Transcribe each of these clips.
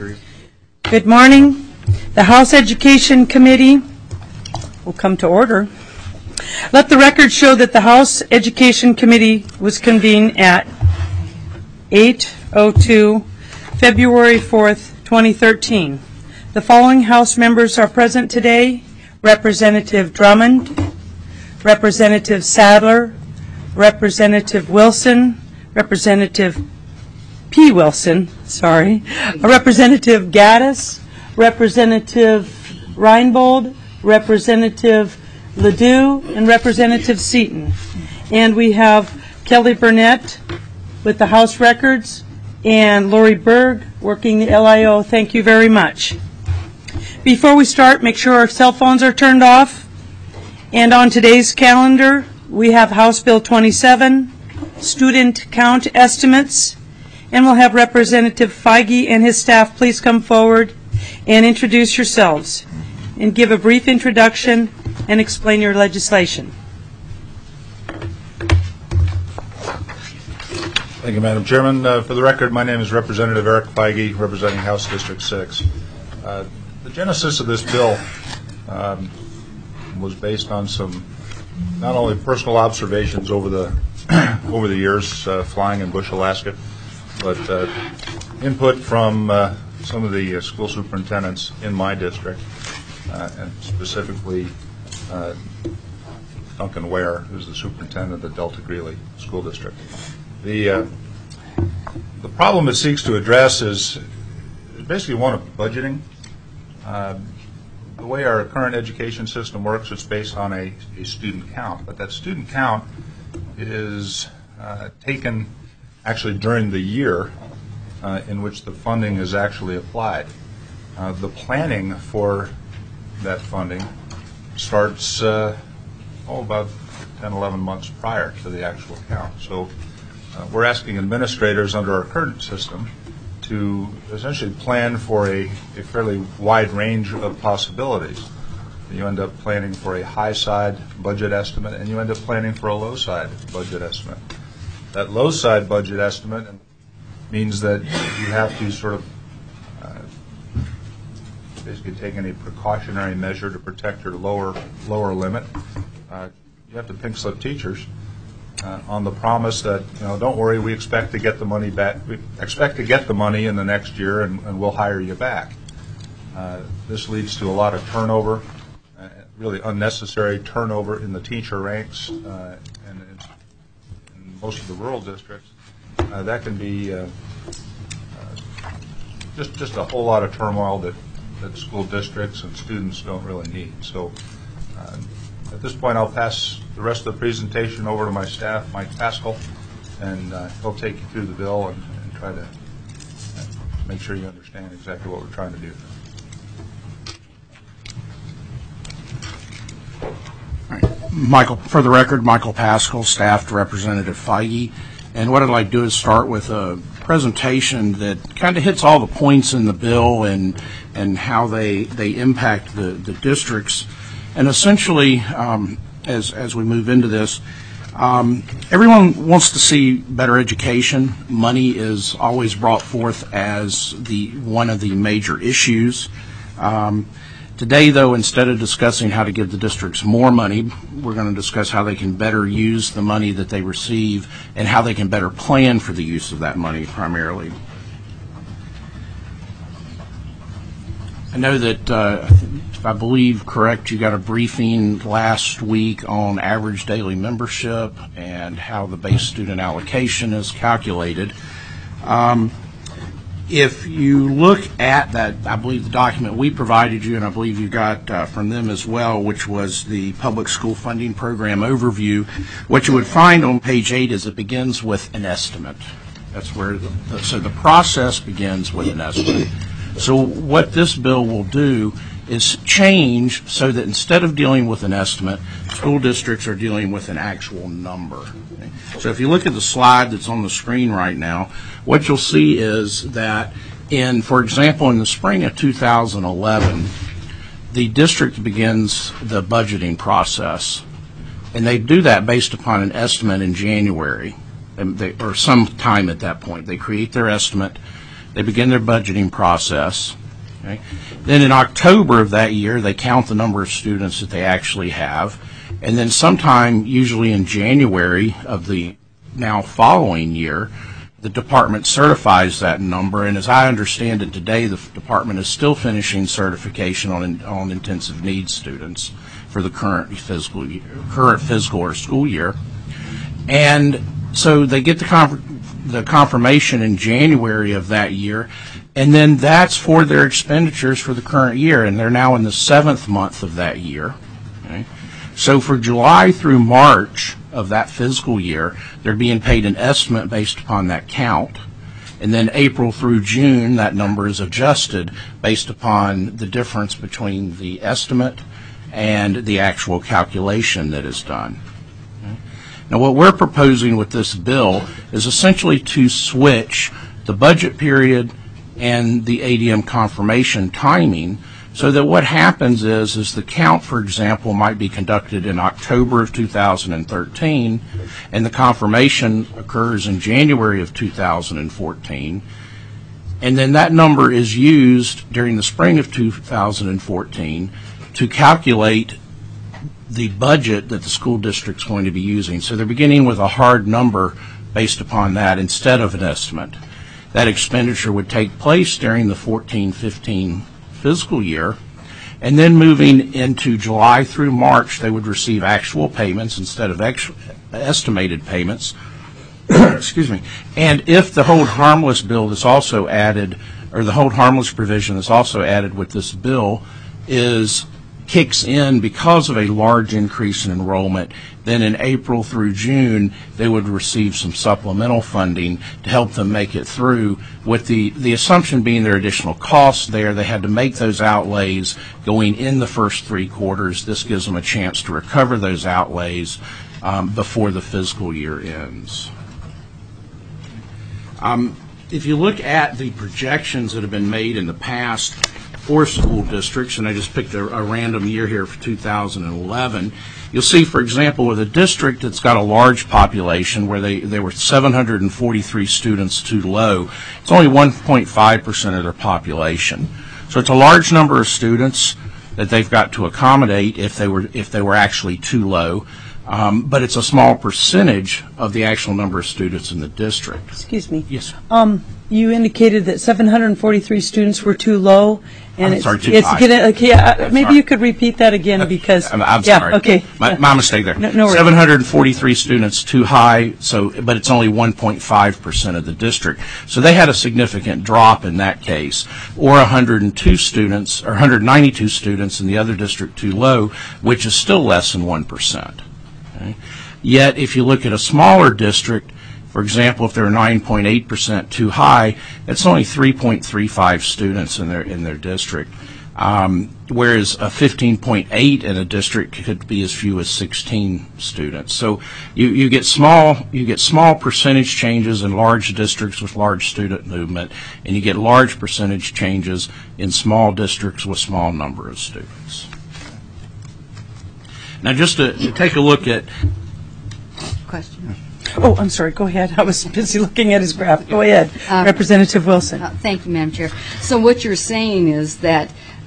period. Good morning. The House Education Committee will come to order. Let the record show that the House Education Committee was convened at 8:02, February 4th, 2013. The following House members are present today: Representative Drummond, Representative Sadler, Representative Wilson, Representative P. Wilson, Representative Gaddis, Representative Reinbold, Representative Ledoux, and Representative Seaton. And we have Kelly Burnett with the House Records and Lori Berg working the LIO. Thank you very much. Before we start, make sure our cell phones are turned off. And on today's calendar, we have House Bill 27, student count estimates, and we'll have Representative Feige and his staff please come forward and introduce yourselves and give a brief introduction and explain your legislation. Thank you, Madam Chairman. For the record, my name is Representative Eric Feige, representing House District 6. The genesis of this bill was based on some not only personal observations over the years flying in Bush, Alaska, but input from some of the school superintendents in my district, and specifically Duncan Ware, who's the superintendent of the Delta Greeley School District. The problem it seeks to address is basically one of budgeting. The way our current education system works, it's based on a student count, but that student count is taken actually during the year in which the funding is actually applied. The planning for that funding starts about 10, 11 months prior to the actual count. So we're asking administrators under our current system to essentially plan for a fairly wide range of possibilities. You end up planning for a high side budget estimate, and you end up planning for a low side budget estimate. That low side budget estimate means that you have to sort of basically take any precautionary measure to protect your lower limit. You have to pink slip teachers on the promise that, don't worry, we expect to get the money back. We expect to get the money in the next year, and we'll hire you back. This leads to a lot of turnover, really unnecessary turnover in the teacher ranks, and in most of the rural districts. That can be just a whole lot of turmoil that school districts and students don't really need. So at this point, I'll pass the rest of the presentation over to my staff, Mike Pascal, and he'll take you through the bill and try to make sure you understand exactly what we're trying to do. All right. Michael, for the record, Michael Pascal, staff to Representative Feige. And what I'd like to do is start with a presentation that kind of hits all the points in the bill and how they impact the districts. And essentially, as we move into this, everyone wants to see better education. Money is always brought forth as one of the major issues. Today, though, instead of discussing how to give the districts more money, we're going to discuss how they can better use the money that they receive and how they can better plan for the use of that money primarily. I know that, if I believe correct, you got a briefing last week on average daily membership and how the base student allocation is calculated. If you look at that, I believe the document we provided you, and I believe you got from them as well, which was the Public School Funding Program Overview, what you would find on page 8 is it begins with an estimate. That's where, so the process begins with an estimate. So what this bill will do is change so that instead of dealing with an estimate, school districts are dealing with an actual number. Okay? So if you look at the slide that's on the screen right now, what you'll see is that for example, in the spring of 2011, the district begins the budgeting process, and they do that based upon an estimate in January, or some time at that point. They create their estimate. They begin their budgeting process. Okay? Then in October of that year, they count the number of students that they actually have. And then sometime, usually in January of the now following year, the department certifies that number. And as I understand it today, the department is still finishing certification on intensive needs students for the current physical or school year. And so they get the confirmation in January of that year, and then that's for their expenditures for the current year, and they're now in the 7th month of that year. Okay? So for July through March of that fiscal year, they're being paid an estimate based upon that count. And then April through June, that number is adjusted based upon the difference between the estimate and the actual calculation that is done. Okay? Now, what we're proposing with this bill is essentially to switch the budget period and the ADM confirmation timing, so that what happens is the count, for example, might be conducted in October of 2013, and the confirmation occurs in January of 2014, and then that number is used during the spring of 2014 to calculate the budget that the school district's going to be using. So they're beginning with a hard number based upon that instead of an estimate. That expenditure would take place during the 14-15 fiscal year, and then moving into July through March, they would receive actual payments instead of estimated payments. Excuse me. And if the hold harmless bill is also added, or the hold harmless provision is also added with this bill, kicks in because of a large increase in enrollment, then in April through June, they would receive some supplemental funding to help them make it through, with the assumption being there are additional costs there. They had to make those outlays going in the first 3 quarters. This gives them a chance to recover those outlays before the fiscal year ends. If you look at the projections that have been made in the past for school districts, and I just picked a random year here for 2011, you'll see, for example, with a district that's got a large population where they were 743 students too low, it's only 1.5% of their population. So it's a large number of students that they've got to accommodate if they were actually too low, but it's a small percentage of the actual number of students in the district. Excuse me. Yes. You indicated that 743 students were too low, and I'm sorry, too high. Maybe you could repeat that again, because I'm sorry. Okay. My mistake there. No worries. 743 students too high, but it's only 1.5% of the district. So they had a significant drop in that case, or 102 students or 192 students in the other district too low, which is still less than 1%. Okay? Yet, if you look at a smaller district, for example, if they're 9.8% too high, it's only 3.35 students in their district, whereas a 15.8 in a district could be as few as 16 students. So you get small percentage changes in large districts with large student movement, and you get large percentage changes in small districts with small number of students. Now, just to take a look at Question. Oh, I'm sorry. Go ahead. I was busy looking at his graph. Go ahead, Representative Wilson. Thank you, Madam Chair. So what you're saying is that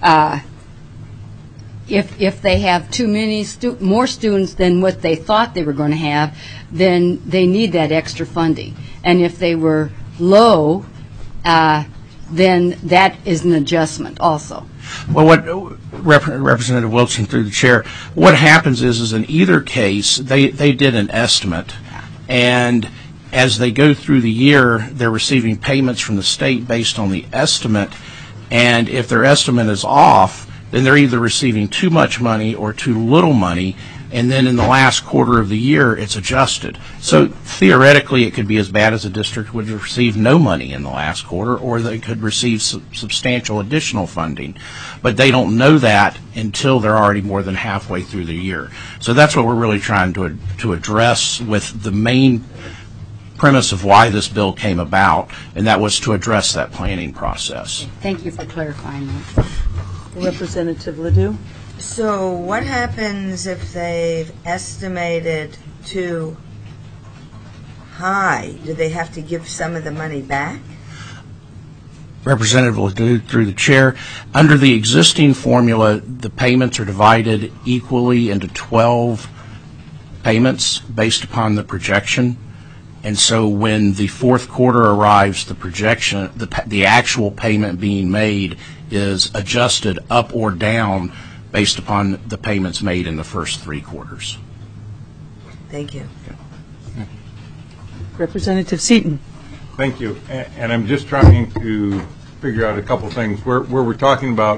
if they have too many more students than what they thought they were going to have, then they need that extra funding. And if they were low, then that is an adjustment also. Well, what Representative Wilson, through the chair, what happens is in either case, they did an estimate, and as they go through the year, they're receiving payments from the state based on the estimate, and if their estimate is off, then they're either receiving too much money or too little money, and then in the last quarter of the year, it's adjusted. So theoretically, it could be as bad as a district would receive no money in the last quarter, or they could receive substantial additional funding. But they don't know that until they're already more than halfway through the year. So that's what we're really trying to address with the main premise of why this bill came about, and that was to address that planning process. Thank you for clarifying that. Representative Ledoux. So what happens if they've estimated too high? Do they have to give some of the money back? Representative Ledoux, through the chair, under the existing formula, the payments are divided equally into 12 payments based upon the projection. And so when the fourth quarter arrives, the projection, the actual payment being made is adjusted up or down based upon the payments made in the first 3 quarters. Thank you. Representative Seaton. Thank you. And I'm just trying to figure out a couple things. Where we're talking about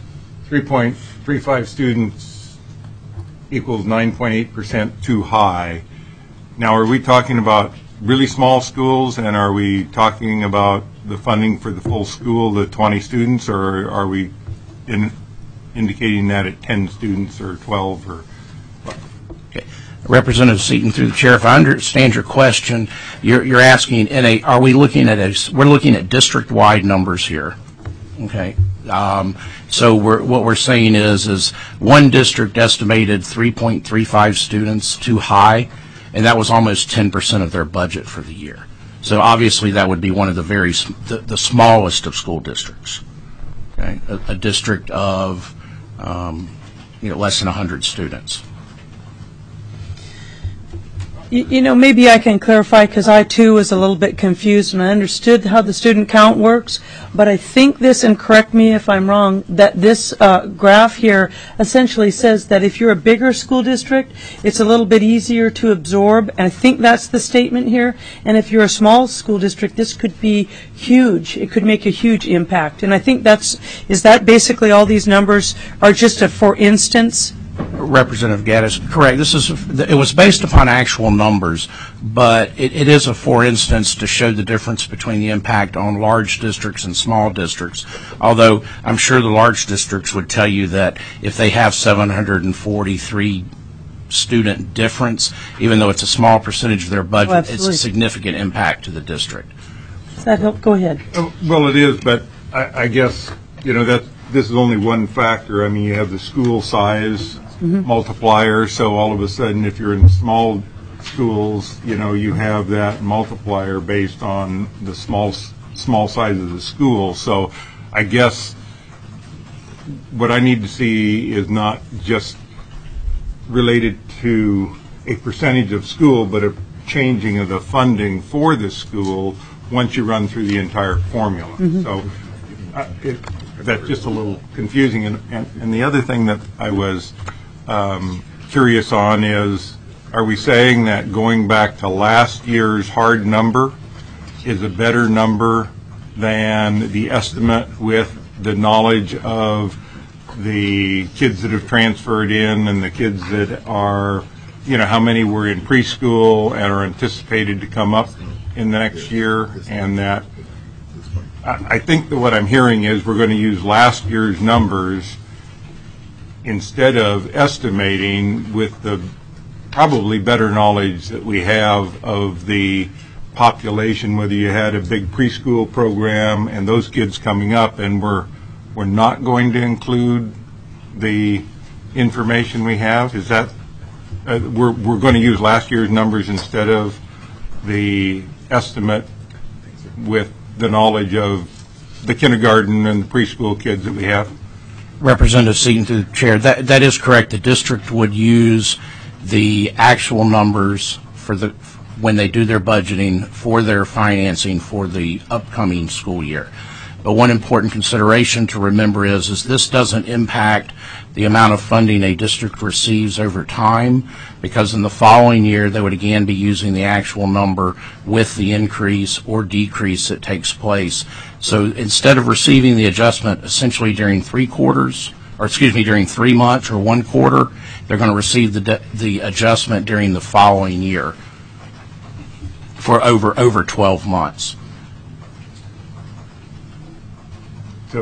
3.35 students equals 9.8% too high. Now, are we talking about really small schools, and are we talking about the funding for the full school, the 20 students, or are we indicating that at 10 students or 12 or what? Okay. Representative Seaton, through the chair, if I understand your question, you're asking, are we looking at we're looking at district-wide numbers here, okay? So what we're saying is one district estimated 3.35 students too high, and that was almost 10% of their budget for the year. So obviously that would be one of the smallest of school districts, okay? A district of less than 100 students. You know, maybe I can clarify, because I too was a little bit confused and I understood how the student count works, but I think this, and correct me if I'm wrong, that this graph here essentially says that if you're a bigger school district, it's a little bit easier to absorb, and I think that's the statement here. And if you're a small school district, this could be huge. It could make a huge impact. And I think is that basically all these numbers are just a for instance? Representative Gaddis, correct. It was based upon actual numbers, but it is a for instance to show the difference between the impact on large districts and small districts. Although I'm sure the large districts would tell you that if they have 743 student difference, even though it's a small percentage of their budget, it's a significant impact to the district. Does that help? Go ahead. Well, it is, but I guess, this is only one factor. I mean, you have the school size multiplier, so all of a sudden, if you're in small schools, you have that multiplier based on the small size of the school. So I guess what I need to see is not just related to a percentage of school, but a changing of the funding for the school once you run through the entire formula. So that's just a little confusing. And the other thing that I was curious on is, are we saying that going back to last year's hard number is a better number than the estimate with the knowledge of the kids that have transferred in and the kids that are, how many were in preschool and are anticipated to come up in the next year? And that I think that what I'm hearing is we're going to use last year's numbers instead of estimating with the probably better knowledge that we have of the population, whether you had a big preschool program and those kids coming up, and we're not going to include the information we have. Is that we're going to use last year's numbers instead of the estimate with the knowledge of the kindergarten and preschool kids that we have? Representative Seaton, through the chair, that is correct. The district would use the actual numbers when they do their budgeting for their financing for the upcoming school year. But one important consideration to remember is this doesn't impact the amount of funding a district receives over time, because in the following year they would again be using the actual number with the increase or decrease that takes place. So instead of receiving the adjustment essentially during 3 months or 1 quarter, they're going to receive the adjustment during the following year for over 12 months. So,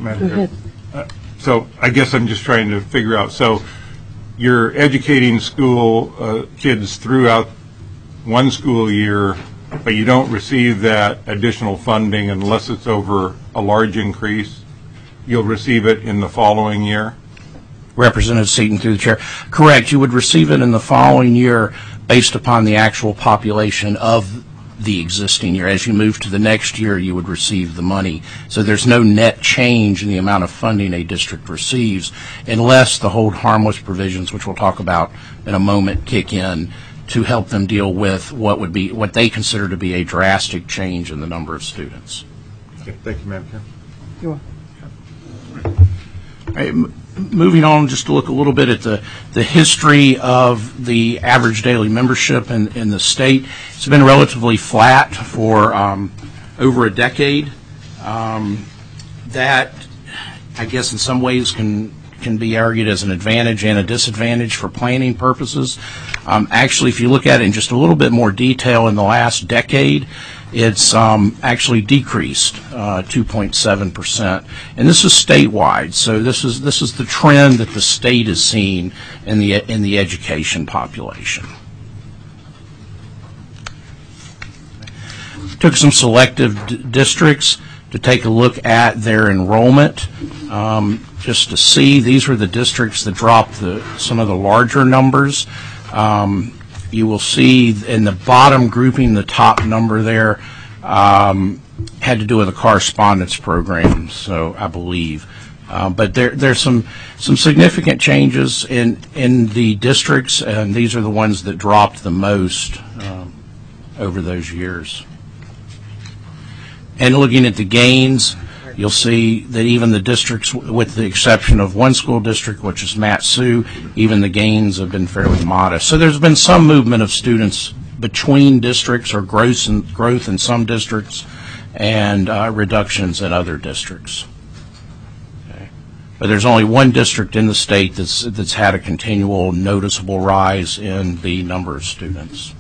so I guess I'm just trying to figure out. So you're educating school kids throughout one school year, but you don't receive that additional funding unless it's over a large increase. You'll receive it in the following year? Representative Seaton, through the chair. Correct. You would receive it in the following year based upon the actual population of the existing year. As you move to the next year, you would receive the money. So there's no net change in the amount of funding a district receives unless the hold harmless provisions, which we'll talk about in a moment, kick in to help them deal with what they consider to be a drastic change in the number of students. Okay, thank you, Madam Chair. You're All right, moving on just to look a little bit at the history of the average daily membership in the state. It's been relatively flat for over a decade. That, I guess, in some ways can be argued as an advantage and a disadvantage for planning purposes. Actually, if you look at it in just a little bit more detail in the last decade, it's actually decreased 2.7%, and this is statewide. So this is the trend that the state is seeing in the education population. Took some selective districts to take a look at their enrollment, just to see. These were the districts that dropped some of the larger numbers. You will see in the bottom grouping, the top number there had to do with the correspondence program, so I believe. But there's some significant changes in the districts, and these are the ones that dropped the most over those years. And looking at the gains, you'll see that even the districts, with the exception of one school district, which is Mat-Su, even the gains have been fairly modest. So there's been some movement of students between districts, or growth in some districts and reductions in other districts. Okay. But there's only one district in the state that's had a continual noticeable rise in the number of students.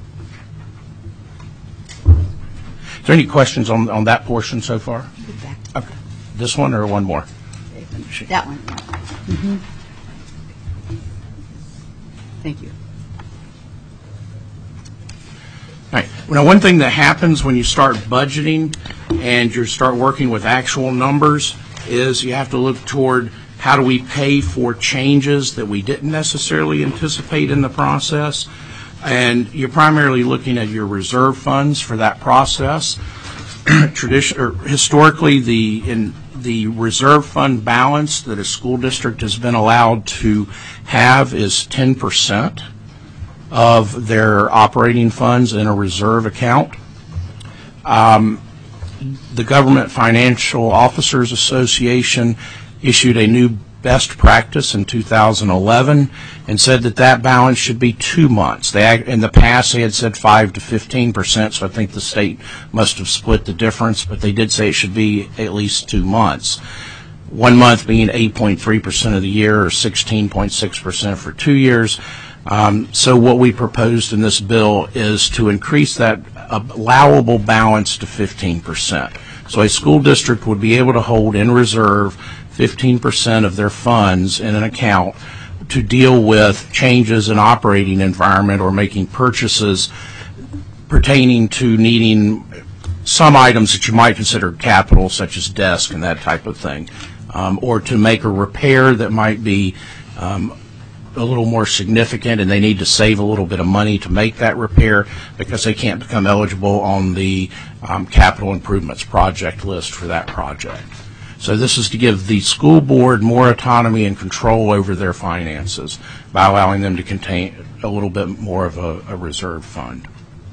Is there any questions on that portion so far? Okay. This one or one more? That one. Mm-hmm. Thank you. All right. Now, one thing that happens when you start budgeting and you start working with actual numbers is you have to look toward how do we pay for changes that we didn't necessarily anticipate in the process. And you're primarily looking at your reserve funds for that process. Historically, the reserve fund balance that a school district has been allowed to have is 10% of their operating funds in a reserve account. The Government Financial Officers Association issued a new best practice in 2011 and said that balance should be 2 months. In the past, they had said 5 to 15%, so I think the state must have split the difference, but they did say it should be at least 2 months. 1 month being 8.3% of the year, or 16.6% for 2 years. So what we proposed in this bill is to increase that allowable balance to 15%. So a school district would be able to hold in reserve 15% of their funds in an account to deal with changes in operating environment or making purchases pertaining to needing some items that you might consider capital, such as desk and that type of thing, or to make a repair that might be a little more significant and they need to save a little bit of money to make that repair because they can't become eligible on the capital improvements project list for that project. So this is to give the school board more autonomy and control over their finances by allowing them to contain a little bit more of a reserve fund.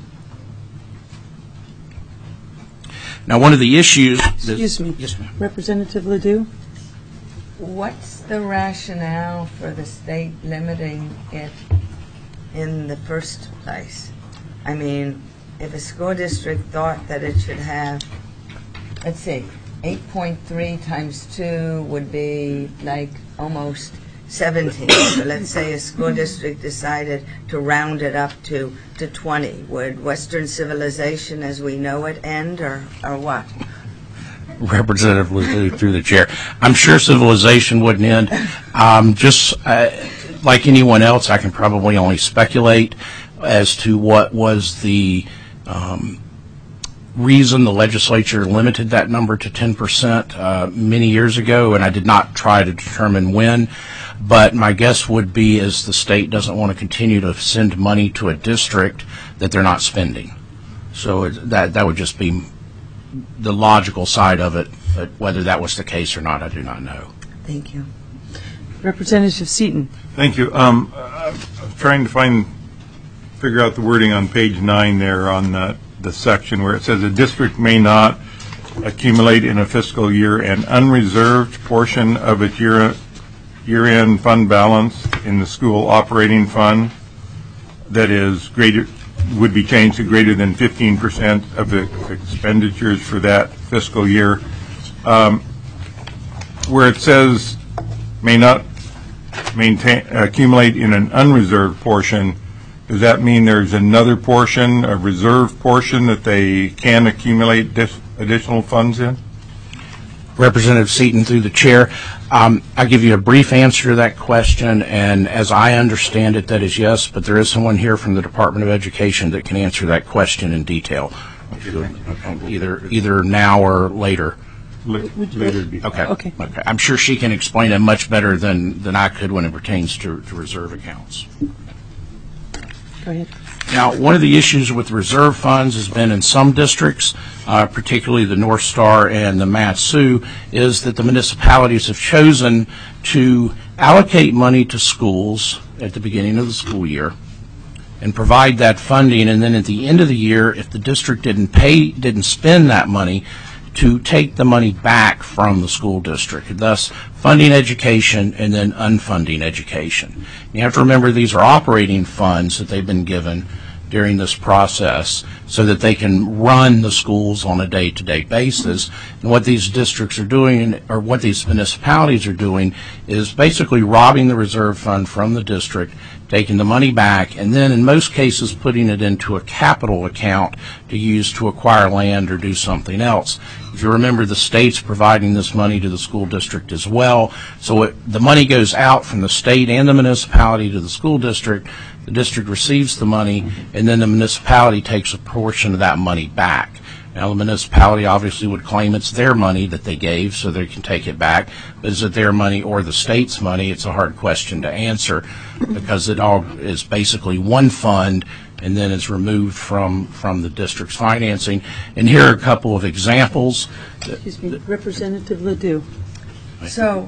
Now, one of the issues... Excuse me. Yes, ma'am. Representative Ledoux? What's the rationale for the state limiting it in the first place? I mean, if a school district thought that it should have, let's see, 8.3 times 2 would be like almost 17. So let's say a school district decided to round it up to 20. Would Western civilization as we know it end, or what? Representative Ledoux through the chair. I'm sure civilization wouldn't end. Just like anyone else, I can probably only speculate as to what was the reason the legislature limited that number to 10% many years ago, and I did not try to determine when, but my guess would be is the state doesn't want to continue to send money to a district that they're not spending. So that would just be the logical side of it, but whether that was the case or not, I do not know. Thank you. Representative Seaton. Thank you. I'm trying to figure out the wording on page 9 there on the section where it says a district may not accumulate in a fiscal year an unreserved portion of its year-end fund balance in the school operating fund that is would be changed to greater than 15% of the expenditures for that fiscal year. Where it says may not accumulate in an unreserved portion, does that mean there's another portion, a reserved portion, that they can accumulate additional funds in? Representative Seaton, through the chair, I'll give you a brief answer to that question, and as I understand it, that is yes, but there is someone here from the Department of Education that can answer that question in detail, either now or later. Later. Okay. I'm sure she can explain it much better than I could when it pertains to reserve accounts. Go ahead. Now, one of the issues with reserve funds has been in some districts, particularly the North Star and the Mat-Su, is that the municipalities have chosen to allocate money to schools at the beginning of the school year and provide that funding, and then at the end of the year, if the district didn't spend that money, to take the money back from the school district, thus funding education and then unfunding education. You have to remember these are operating funds that they've been given during this process so that they can run the schools on a day-to-day basis. And what these districts are doing, or what these municipalities are doing, is basically robbing the reserve fund from the district, taking the money back, and then in most cases putting it into a capital account to use to acquire land or do something else. If you remember, the state's providing this money to the school district as well. So the money goes out from the state and the municipality to the school district. The district receives the money, and then the municipality takes a portion of that money back. Now, the municipality obviously would claim it's their money that they gave, so they can take it back. But is it their money or the state's money? It's a hard question to answer because it all is basically one fund, and then it's removed from the district's financing. And here are a couple of examples. Excuse me, Representative Ledoux. So,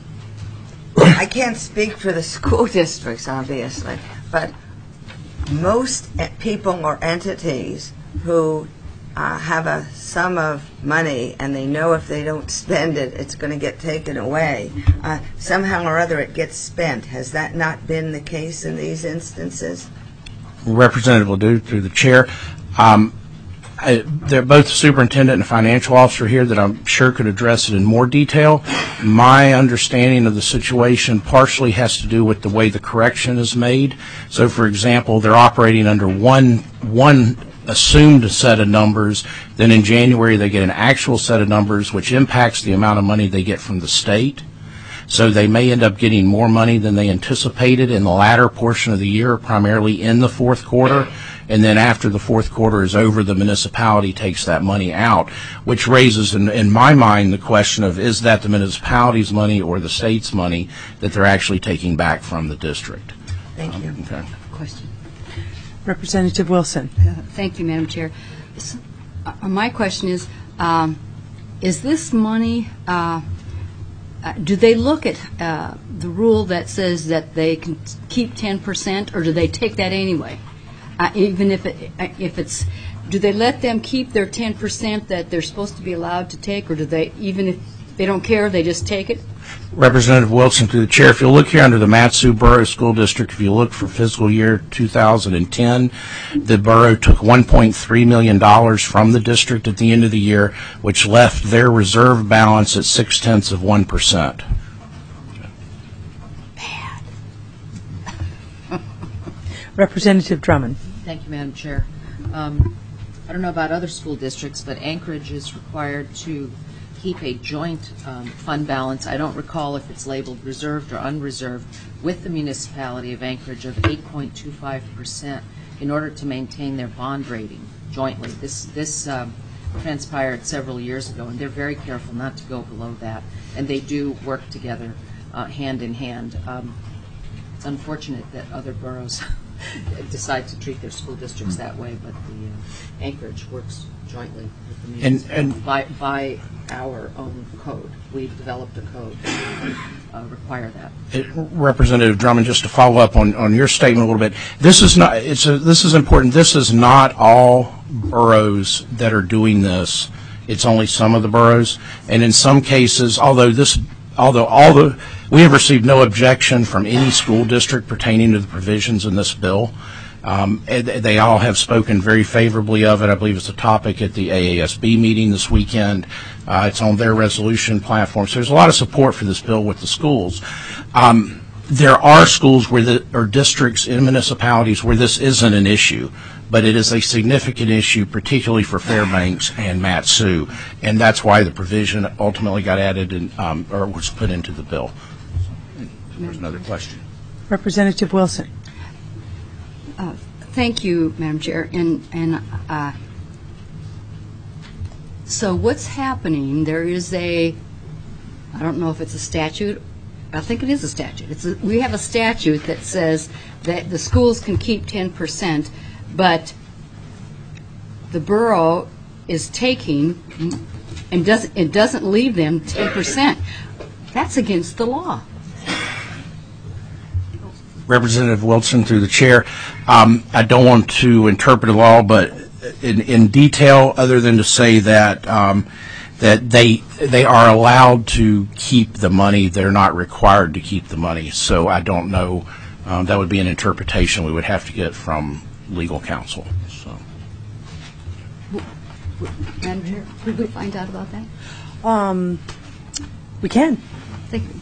I can't speak for the school districts, obviously, but most people or entities who have a sum of money and they know if they don't spend it, it's going to get taken away. Somehow or other it gets spent. Has that not been the case in these instances? Representative Ledoux, through the chair. They're both the superintendent and financial officer here that I'm sure could address it in more detail. My understanding of the situation partially has to do with the way the correction is made. So, for example, they're operating under one assumed set of numbers. Then in January they get an actual set of numbers, which impacts the amount of money they get from the state. So they may end up getting more money than they anticipated in the latter portion of the year, primarily in the fourth quarter. And then after the fourth quarter is over, the municipality takes that money out, which raises, in my mind, the question of, is that the municipality's money or the state's money that they're actually taking back from the district? Thank you. Okay. Question. Representative Wilson. Thank you, Madam Chair. My question is this money, do they look at the rule that says that they can keep 10%, or do they take that anyway? Even if it's, do they let them keep their 10% that they're supposed to be allowed to take, or do they, even if they don't care, they just take it? Representative Wilson, through the chair, if you look here under the Mat-Su Borough School District, if you look for fiscal year 2010, the borough took $1.3 million from the district at the end of the year, which left their reserve balance at 0.6%. Bad. Representative Drummond. Thank you, Madam Chair. I don't know about other school districts, but Anchorage is required to keep a joint fund balance. I don't recall if it's labeled reserved or unreserved, with the municipality of Anchorage of 8.25% in order to maintain their bond rating jointly. This transpired several years ago, and they're very careful not to go below that, and they do work together hand in hand. It's unfortunate that other boroughs decide to treat their school districts that way, but the Anchorage works jointly with the municipality by our own code. We've developed a code to require that. Representative Drummond, just to follow up on your statement a little bit, this is not. This is important. This is not all boroughs that are doing this. It's only some of the boroughs, and in some cases, we have received no objection from any school district pertaining to the provisions in this bill. They all have spoken very favorably of it. I believe it's a topic at the AASB meeting this weekend. It's on their resolution platform. So there's a lot of support for this bill with the schools. There are schools or districts in municipalities where this isn't an issue, but it is a significant issue, particularly for Fairbanks and Mat-Su, and that's why the provision ultimately got added or was put into the bill. There's another question. Representative Wilson. Thank you, Madam Chair. So what's happening, there is I don't know if it's a statute, I think it is a statute. We have a statute that says that the schools can keep 10%, but the borough is taking and it doesn't leave them 10%. That's against the law. Representative Wilson, through the chair, I don't want to interpret the law, but in detail, other than to say that that they are allowed to keep the money, they're not required to keep the money. So I don't know. That would be an interpretation we would have to get from legal counsel. So. Madam Chair, could we find out about that? We can. Thank you.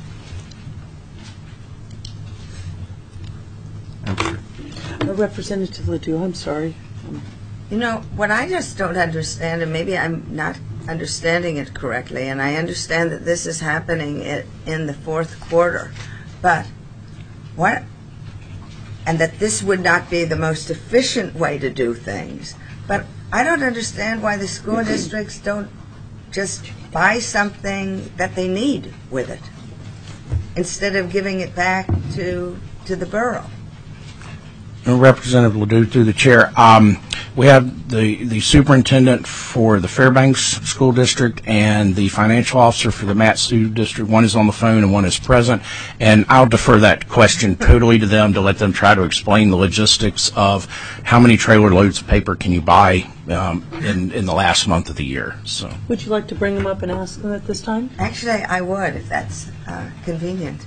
Representative Ledoux, I'm sorry. You know, what I just don't understand, and maybe I'm not understanding it correctly, and I understand that this is happening in the fourth quarter, but what, and that this would not be the most efficient way to do things, but I don't understand why the school districts don't just buy something that they need with it instead of giving it back to the borough. Representative Ledoux, through the chair, we have the superintendent for the Fairbanks School District and the financial officer for the Mat-Su District. One is on the phone and one is present, and I'll defer that question totally to them to let them try to explain the logistics of how many trailer loads of paper can you buy in the last month of the year. So, would you like to bring them up and ask them at this time? Actually, I would, if that's convenient.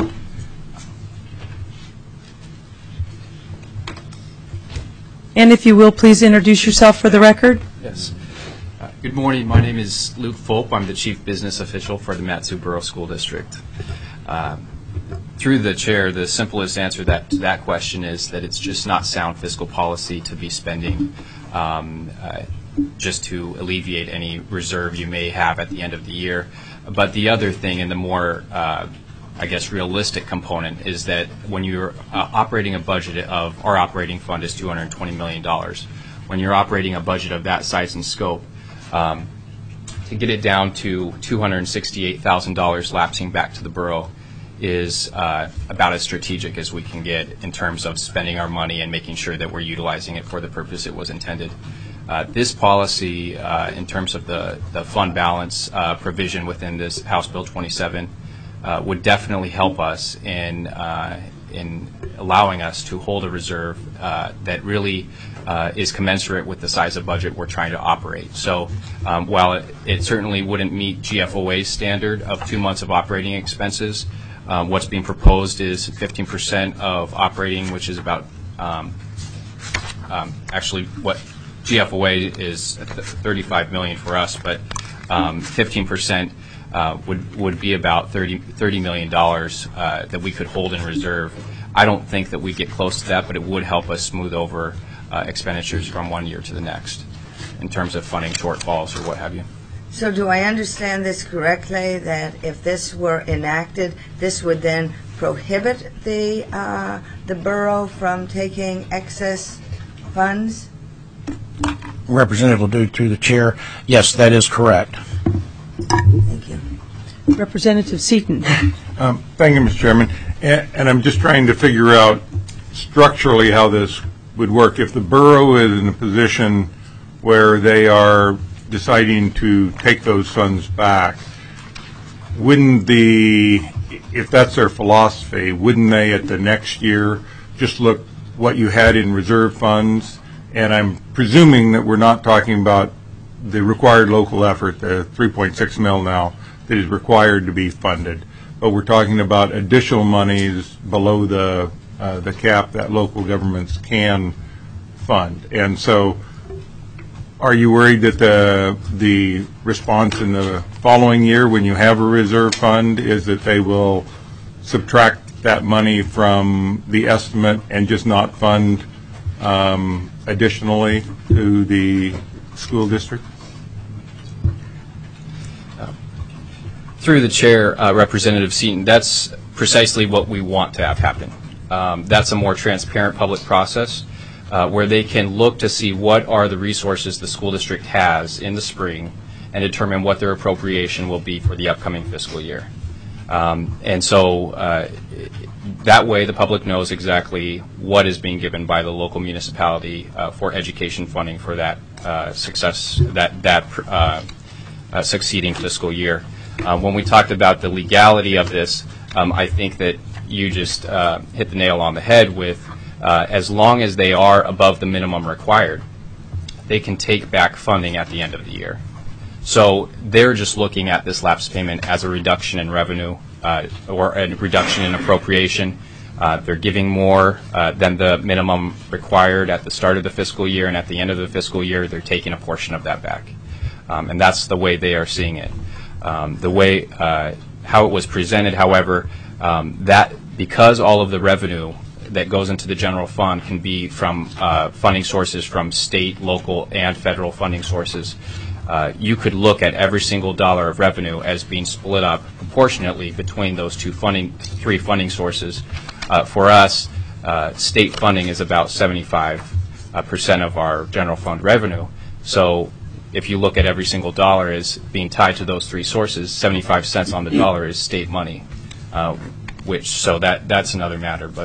And if you will, please introduce yourself for the record. Yes. Good morning. My name is Luke Fulp. I'm the Chief Business Official for the Mat-Su Borough School District. Through the chair, the simplest answer to that question is that it's just not sound fiscal policy to be spending just to alleviate any reserve you may have at the end of the year. But the other thing, and the more I guess realistic component, is that when you're operating a budget of, our operating fund is $220 million. When you're operating a budget of that size and scope, to get it down to $268,000 lapsing back to the borough is about as strategic as we can get in terms of spending our money and making sure that we're utilizing it for the purpose it was intended. This policy, in terms of the fund balance provision within this House Bill 27, would definitely help us in allowing us to hold a reserve that really is commensurate with the size of budget we're trying to operate. So while it certainly wouldn't meet GFOA's standard of 2 months of operating expenses, what's being proposed is 15% of operating, which is about actually what GFOA is $35 million for us, but 15% would be about $30 million that we could hold in reserve. I don't think that we get close to that, but it would help us smooth over expenditures from one year to the next in terms of funding shortfalls or what have you. So do I understand this correctly, that if this were enacted, this would then prohibit the borough from taking excess funds? Representative Ledoux, through the chair, yes, that is correct. Thank you. Representative Seaton. Thank you, Mr. Chairman. And I'm just trying to figure out structurally how this would work. If the borough is in a position where they are deciding to take those funds back, wouldn't if that's their philosophy, wouldn't they at the next year just look what you had in reserve funds? And I'm presuming that we're not talking about the required local effort, the 3.6 mil now, that is required to be funded. But we're talking about additional monies below the cap that local governments can fund. And so are you worried that the response in the following year when you have a reserve fund is that they will subtract that money from the estimate and just not fund additionally to the school district? Through the chair, Representative Seaton, that's precisely what we want to have happen. That's a more transparent public process where they can look to see what are the resources the school district has in the spring and determine what their appropriation will be for the upcoming fiscal year. And so that way the public knows exactly what is being given by the local municipality for education funding for that succeeding fiscal year. When we talked about the legality of this, I think that you just hit the nail on the head with as long as they are above the minimum required, they can take back funding at the end of the year. So they're just looking at this lapse payment as a reduction in revenue or a reduction in appropriation. They're giving more than the minimum required at the start of the fiscal year, and at the end of the fiscal year, they're taking a portion of that back. And that's the way they are seeing it. The way how it was presented, however, that because all of the revenue that goes into the general fund can be from funding sources from state, local, and federal funding sources, you could look at every single dollar of revenue as being split up proportionately between those three funding sources. For us, state funding is about 75% of our general fund revenue. So if you look at every single dollar as being tied to those three sources, 75 cents on the dollar is state money, so that's another matter. But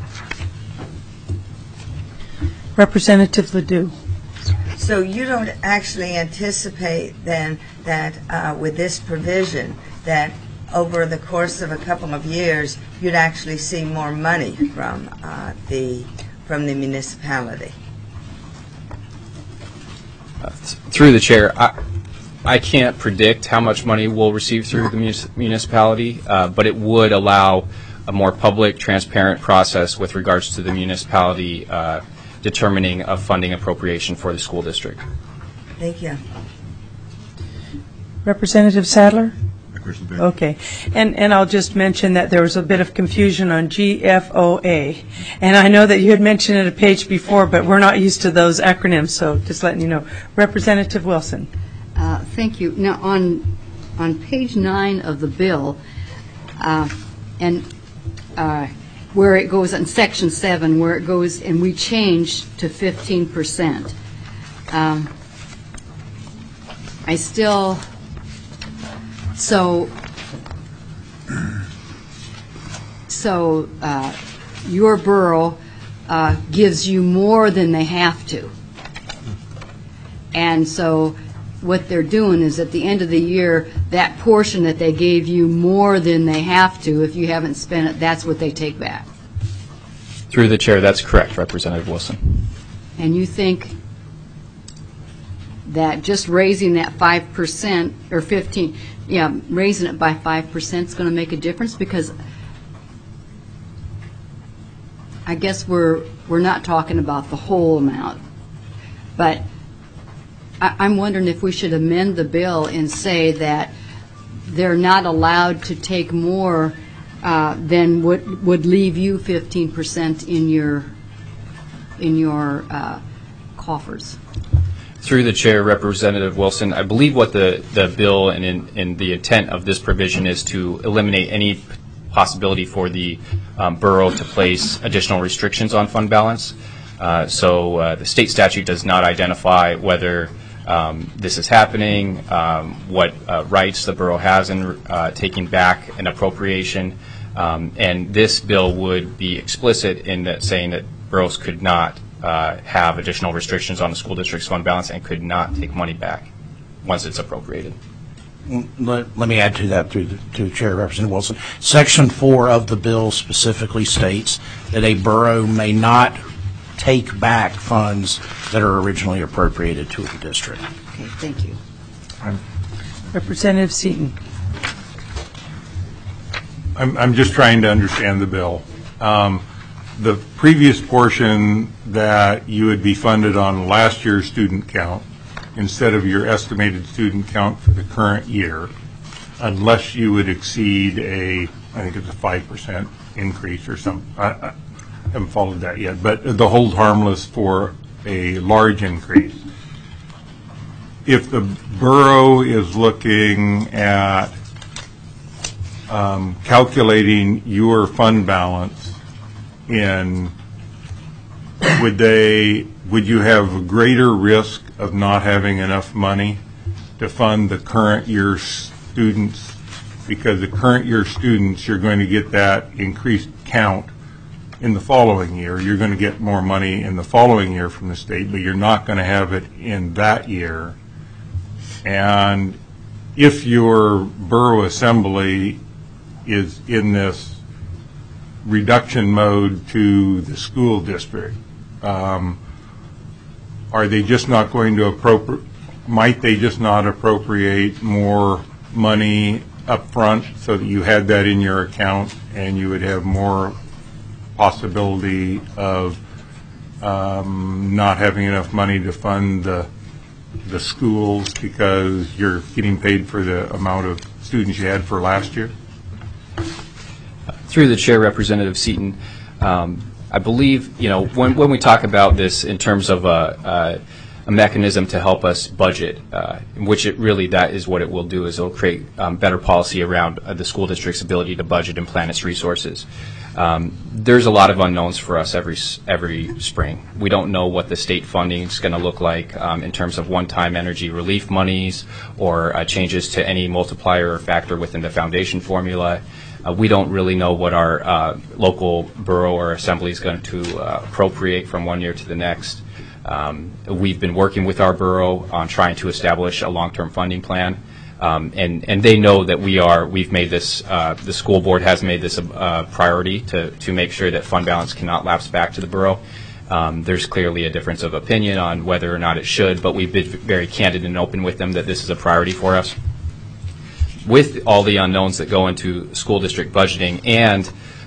Representative Ledoux. So you don't actually anticipate then that with this provision that over the course of a couple of years you'd actually see more money from the municipality? Through the chair, I can't predict how much money we'll receive through the municipality, but it would allow a more public, transparent process with regards to the municipality determining a funding appropriation for the school district. Thank you. Representative Sadler? Okay. And I'll just mention that there was a bit of confusion on GFOA. And I know that you had mentioned it a page before, but we're not used to those acronyms, so just letting you know. Representative Wilson. Thank you. Now, on page 9 of the bill, and where it goes in section 7, where it goes, and we changed to 15%. I still, so your borough gives you more than they have to. And so what they're doing is at the end of the year, that portion that they gave you more than they have to, if you haven't spent it, that's what they take back. Through the chair, that's correct, Representative Wilson. And you think that just raising that 5% or 15, raising it by 5% is going to make a difference? Because I guess we're not talking about the whole amount, but I'm wondering if we should amend the bill and say that they're not allowed to take more than would leave you 15% in your coffers. Through the chair, Representative Wilson, I believe what the bill and in the intent of this provision is to eliminate any possibility for the borough to place additional restrictions on fund balance. So the state statute does not identify whether this is happening, what rights the borough has in taking back an appropriation. And this bill would be explicit in that saying that boroughs could not have additional restrictions on the school district's fund balance and could not take money back once it's appropriated. Let me add to that to Chair Representative Wilson. Section 4 of the bill specifically states that a borough may not take back funds that are originally appropriated to the district. Okay, thank you. Representative Seaton. I'm just trying to understand the bill. The previous portion that you would be funded on last year's student count instead of your estimated student count for the current year, unless you would exceed I think it's a 5% increase or something. I haven't followed that yet, but the hold harmless for a large increase. If the borough is looking at calculating your fund balance would you have a greater risk of not having enough money to fund the current year students? Because the current year students, you're going to get that increased count in the following year. You're going to get more money in the following year from the state, but you're not going to have it in that year. And if your borough assembly is in this reduction mode to the school district, are they just not going to might they just not appropriate more money up front so that you had that in your account and you would have more possibility of not having enough money to fund the schools because you're getting paid for the amount of students you had for last year? Through the chair, Representative Seaton, I believe, when we talk about this in terms of a mechanism to help us budget, which that is what it will do, is it will create better policy around the school district's ability to budget and plan its resources. There's a lot of unknowns for us every spring. We don't know what the state funding is going to look like in terms of one-time energy relief monies or changes to any multiplier or factor within the foundation formula. We don't really know what our local borough or assembly is going to appropriate from one year to the next. We've been working with our borough on trying to establish a long-term funding plan, and they know that we've made this, the school board has made this a priority to make sure that fund balance cannot lapse back to the borough. There's clearly a difference of opinion on whether or not it should, but we've been very candid and open with them that this is a priority for us. With all the unknowns that go into school district budgeting, and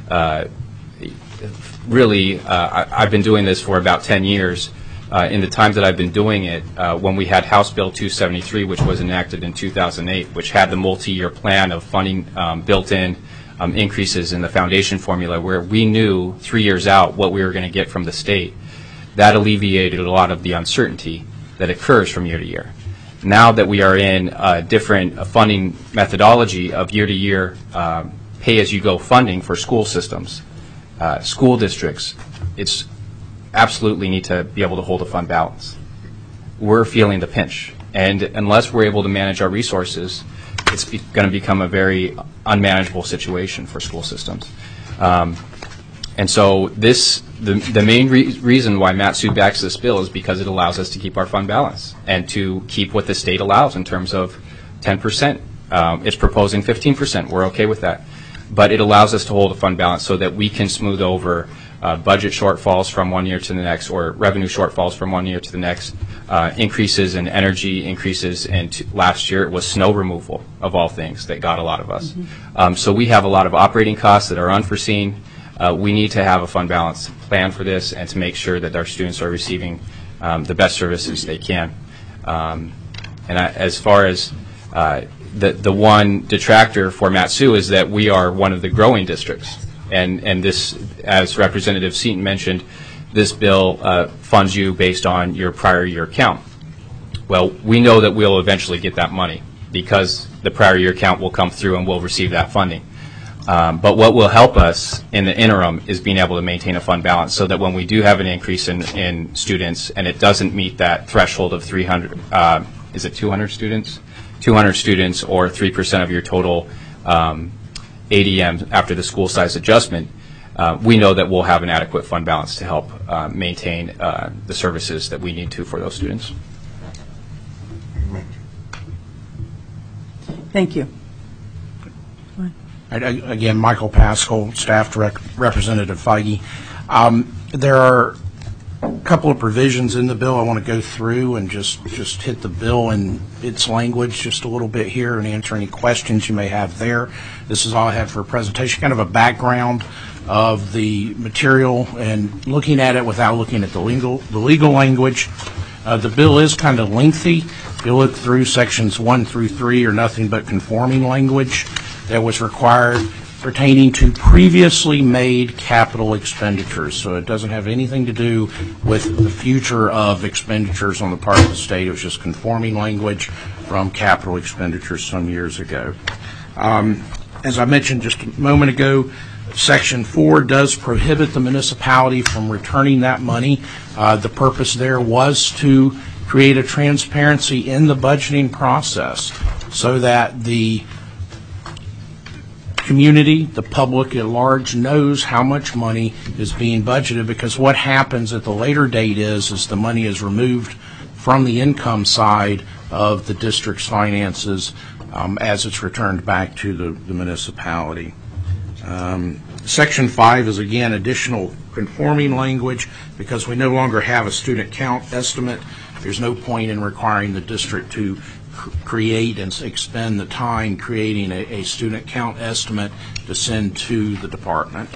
I've been doing this for about 10 years. In the time that I've been doing it, when we had House Bill 273, which was enacted in 2008, which had the multi-year plan of funding built-in increases in the foundation formula, where we knew 3 years out what we were going to get from the state, that alleviated a lot of the uncertainty that occurs from year to year. Now that we are in a different funding methodology of year-to-year pay-as-you-go funding for school systems, school districts, it's absolutely need to be able to hold a fund balance. We're feeling the pinch, and unless we're able to manage our resources, it's going to become a very unmanageable situation for school systems. And so the main reason why Mat-Su backs this bill is because it allows us to keep our fund balance and to keep what the state allows in terms of 10%. It's proposing 15%. We're okay with that. But it allows us to hold a fund balance so that we can smooth over budget shortfalls from one year to the next, or revenue shortfalls from one year to the next, increases in energy, increases in last year it was snow removal, of all things, that got a lot of us. Mm-hmm. So we have a lot of operating costs that are unforeseen. We need to have a fund balance plan for this and to make sure that our students are receiving the best services they can. As far as the one detractor for Mat-Su is that we are one of the growing districts. And this, as Representative Seaton mentioned, this bill funds you based on your prior year count. Well, we know that we'll eventually get that money because the prior year count will come through and we'll receive that funding. But what will help us in the interim is being able to maintain a fund balance so that when we do have an increase in students and it doesn't meet that threshold of 300, is it 200 students? 200 students or 3% of your total ADM after the school size adjustment, we know that we'll have an adequate fund balance to help maintain the services that we need to for those students. Thank you. Again, Michael Pascal, Staff Director, Representative Feige. There are a couple of provisions in the bill I want to go through and just hit the bill in its language just a little bit here and answer any questions you may have there. This is all I have for a presentation, kind of a background of the material and looking at it without looking at the legal language. The bill is kind of lengthy. If you look through sections 1 through 3 are nothing but conforming language that was required pertaining to previously made capital expenditures. So it doesn't have anything to do with the future of expenditures on the part of the state. It was just conforming language from capital expenditures some years ago. As I mentioned just a moment ago, Section 4 does prohibit the municipality from returning that money. The purpose there was to create a transparency in the budgeting process so that the community, the public at large, knows how much money is being budgeted, because what happens at the later date is the money is removed from the income side of the district's finances as it's returned back to the municipality. Section 5 is, again, additional conforming language because we no longer have a student count estimate. There's no point in requiring the district to create and expend the time creating a student count estimate to send to the department.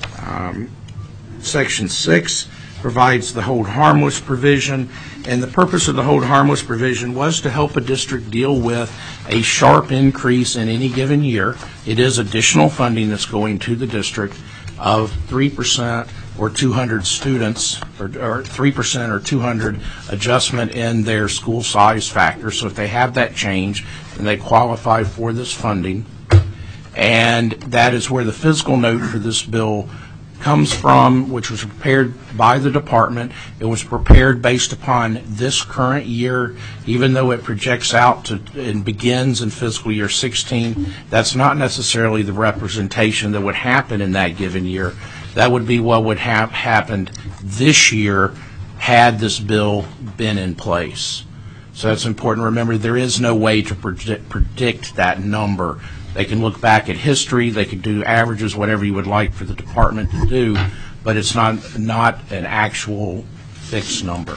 Section 6 provides the hold harmless provision, and the purpose of the hold harmless provision was to help a district deal with a sharp increase in any given year. It is additional funding that's going to the district of 3% or 200 students, or 3% or 200 adjustment in their school size factor. So if they have that change, then they qualify for this funding. And that is where the fiscal note for this bill comes from, which was prepared by the department. It was prepared based upon this current year, even though it projects out to and begins in fiscal year 16. That's not necessarily the representation that would happen in that given year. That would be what would have happened this year had this bill been in place. So that's important. Remember, there is no way to predict that number. They can look back at history, they could do averages, whatever you would like for the department to do, but it's not an actual fixed number.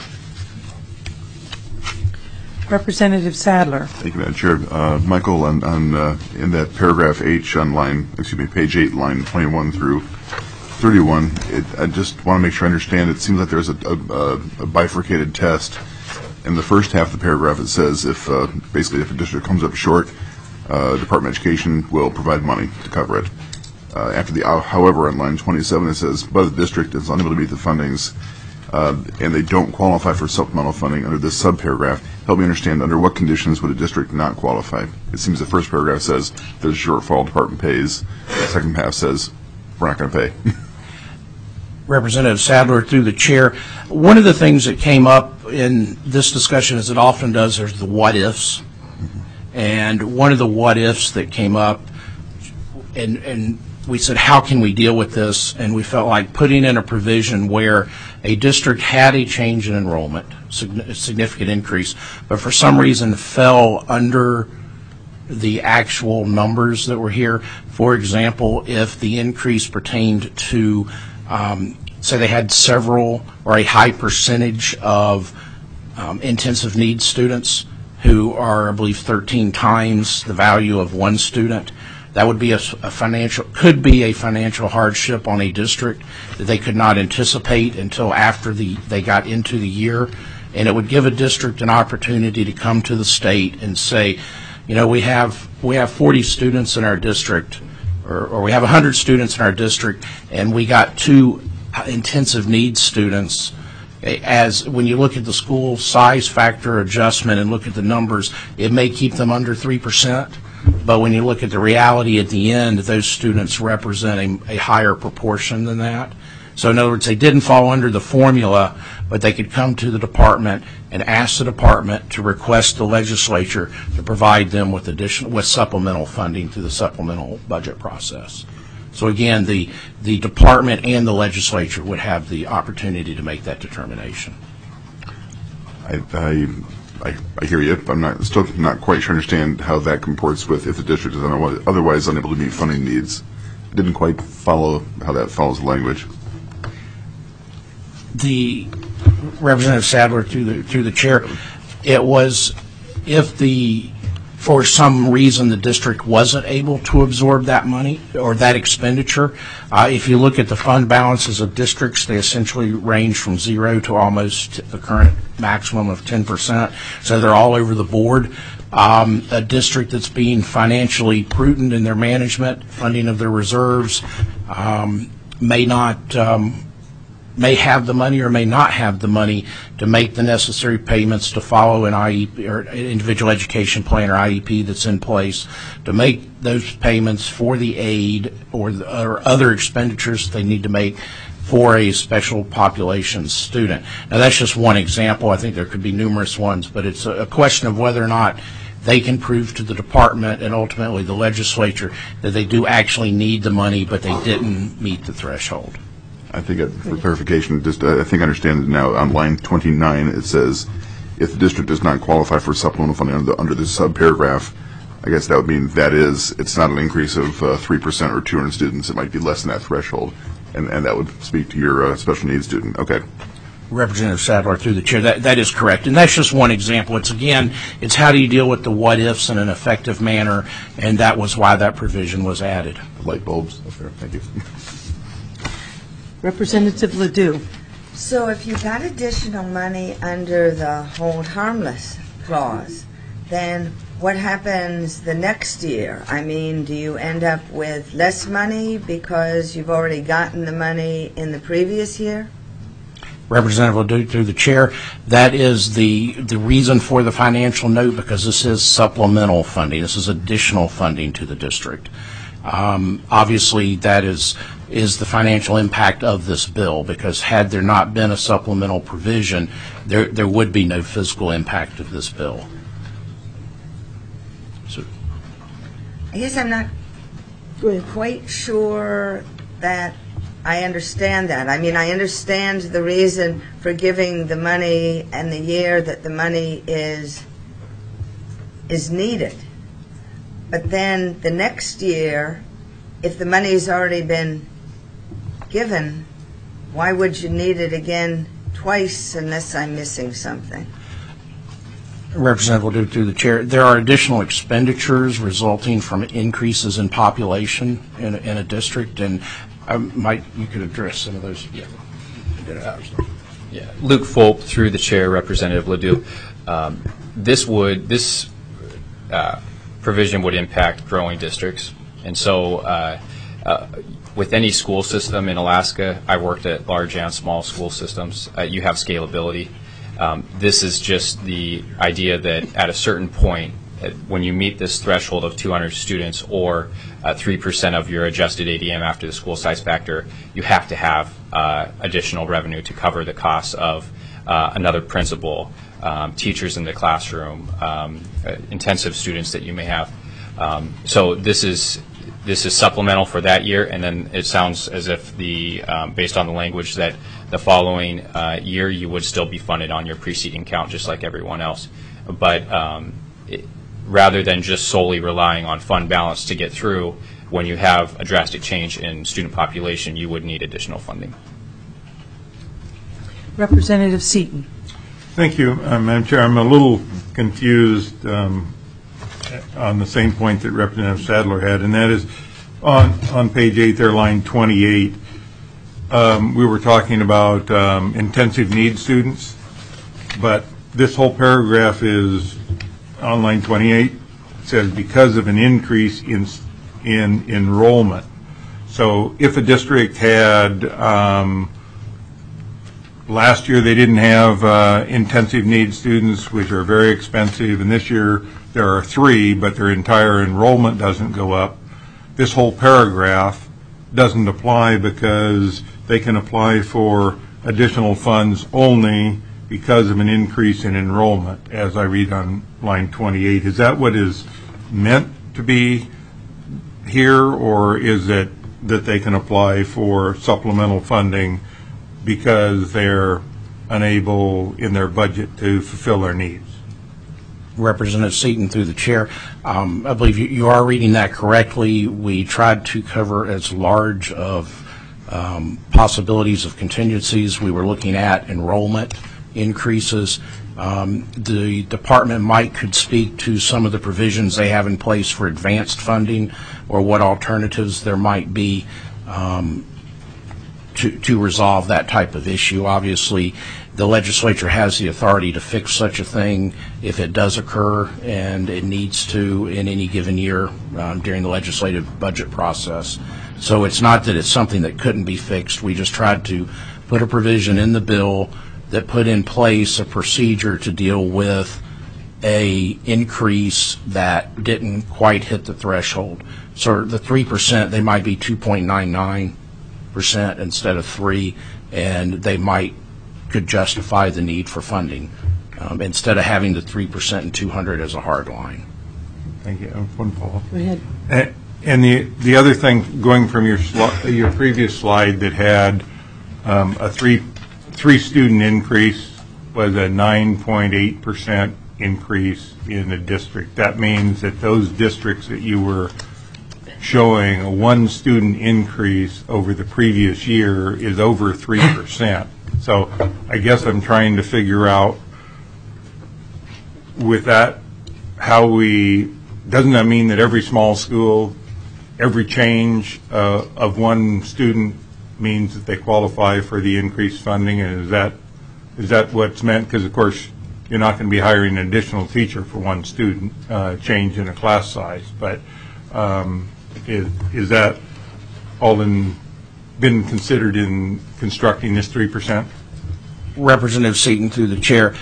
Representative Sadler. Thank you, Madam Chair. Michael, in that paragraph H on page 8, line 21 through 31, I just want to make sure I understand. It seems like there's a bifurcated test. In the first half of the paragraph, it says basically if a district comes up short, Department of Education will provide money to cover it. However, on line 27, it says, but the district is unable to meet the fundings and they don't qualify for supplemental funding under this subparagraph. Help me understand, under what conditions would a district not qualify? It seems the first paragraph says there's a shortfall, department pays. The second half says we're not going to pay. Representative Sadler, through the chair, one of the things that came up in this discussion, as it often does, there's the what-ifs. And one of the what-ifs that came up, and we said, how can we deal with this? And we felt like putting in a provision where a district had a change in enrollment, a significant increase, but for some reason fell under the actual numbers that were here. For example, if the increase pertained to, say they had several or a high percentage of intensive needs students who are, I believe, 13 times the value of one student, that would be could be a financial hardship on a district that they could not anticipate until after they got into the year. And it would give a district an opportunity to come to the state and say, you know, we have 40 students in our district, or we have 100 students in our district, and we got 2 intensive needs students. As when you look at the school size factor adjustment and look at the numbers, it may keep them under 3%, but when you look at the reality at the end, those students represent a higher proportion than that. So in other words, they didn't fall under the formula, but they could come to the department and ask the department to request the legislature to provide them with supplemental funding through the supplemental budget process. So again, the department and the legislature would have the opportunity to make that determination. I hear you. I'm still not quite sure understand how that comports with if the district is otherwise unable to meet funding needs. I didn't quite follow how that follows the language. The Representative Sadler, through the chair, it was if for some reason the district wasn't able to absorb that money or that expenditure. If you look at the fund balances of districts, they essentially range from 0 to almost the current maximum of 10%. So they're all over the board. A district that's being financially prudent in their management, funding of their reserves, may have the money or may not have the money to make the necessary payments to follow an IEP or individual education plan or IEP that's in place, to make those payments for the aid or other expenditures they need to make for a special population student. Now that's just one example. I think there could be numerous ones, but it's a question of whether or not they can prove to the department and ultimately the legislature that they do actually need the money, but they didn't meet the threshold. I think for clarification, I think I understand it now. On line 29, it says, if the district does not qualify for supplemental funding under this subparagraph, I guess that would mean it's not an increase of 3% or 200 students. It might be less than that threshold, and that would speak to your special needs student. Okay. Representative Sadler, through the chair, that is correct. And that's just one example. It's how do you deal with the what-ifs in an effective manner, and that was why that provision was added. Light bulbs. Okay, thank you. Representative Ledoux. So if you got additional money under the hold harmless clause, then what happens the next year? I mean, do you end up with less money because you've already gotten the money in the previous year? Representative Ledoux, through the chair, that is the reason for the financial note, because this is supplemental funding. This is additional funding to the district. Obviously, that is the financial impact of this bill, because had there not been a supplemental provision, there would be no fiscal impact of this bill. So, I guess I'm not quite sure that I understand that. I mean, I understand the reason for giving the money and the year that the money is needed. But then the next year, if the money's already been given, why would you need it again twice unless I'm missing something? Representative Ledoux, through the chair, there are additional expenditures resulting from increases in population in a district, and you could address some of those. Yeah. Luke Fulp, through the chair, Representative Ledoux. This provision would impact growing districts, and so with any school system in Alaska, I worked at large and small school systems, you have scalability. This is just the idea that at a certain point, when you meet this threshold of 200 students or 3% of your adjusted ADM after the school size factor, you have to have additional revenue to cover the costs of another principal, teachers in the classroom, intensive students that you may have. So this is supplemental for that year, and then it sounds as if based on the language that the following year you would still be funded on your preceding count just like everyone else. But rather than just solely relying on fund balance to get through, when you have a drastic change in student population, you would need additional funding. Representative Seaton. Thank you, Madam Chair. I'm a little confused on the same point that Representative Sadler had, and that is on page 8 there, line 28, we were talking about intensive needs students, but this whole paragraph is on line 28. It says because of an increase in enrollment. So if a district had last year they didn't have intensive needs students, which are very expensive, and this year there are 3, but their entire enrollment doesn't go up, this whole paragraph doesn't apply because they can apply for additional funds only because of an increase in enrollment, as I read on line 28. Is that what is meant to be here, or is it that they can apply for supplemental funding because they're unable in their budget to fulfill their needs? Representative Seaton, through the chair, I believe you are reading that correctly. We tried to cover as large of possibilities of contingencies. We were looking at enrollment increases. The department could speak to some of the provisions they have in place for advanced funding, or what alternatives there might be to resolve that type of issue. Obviously, the legislature has the authority to fix such a thing if it does occur, and it needs to in any given year during the legislative budget process. So it's not that it's something that couldn't be fixed. We just tried to put a provision in the bill that put in place a procedure to deal with a increase that didn't quite hit the threshold. So the 3%, they might be 2.99% instead of 3%, and they could justify the need for funding instead of having the 3% and 200 as a hard line. Thank you. One follow-up. Go ahead. And the other thing, going from your previous slide that had a three student increase, was a 9.8% increase in the district. That means that those districts that you were showing a 1 student increase over the previous year is over 3%. So I guess I'm trying to figure out with that, doesn't that mean that every small school, every change of 1 student means that they qualify for the increased funding? And is that what's meant? Because of course you're not going to be hiring an additional teacher for 1 student change in a class size. But is that all been considered in constructing this 3%? Representative Seaton, through the chair,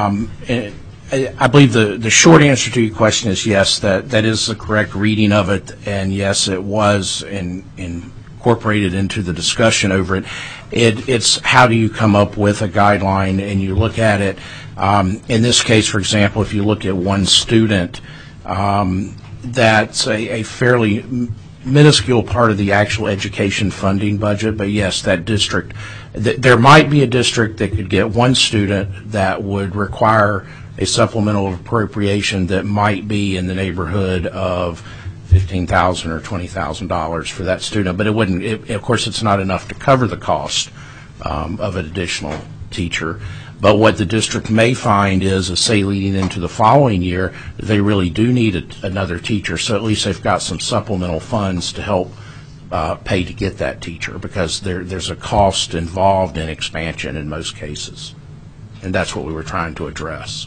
I believe the short answer to your question is yes, that is the correct reading of it, and yes, it was incorporated into the discussion over it. It's how do you come up with a guideline, and you look at it. In this case, for example, if you look at 1 student, that's a fairly minuscule part of the actual education funding budget, but yes, that district, there might be a district that could get 1 student that would require a supplemental appropriation that might be in the neighborhood of $15,000 or $20,000 for that student, but it wouldn't. Of course, it's not enough to cover the cost of an additional teacher. But what the district may find is, say, leading into the following year, they really do need another teacher. So at least they've got some supplemental funds to help pay to get that teacher, because there's a cost involved in expansion in most cases. And that's what we were trying to address.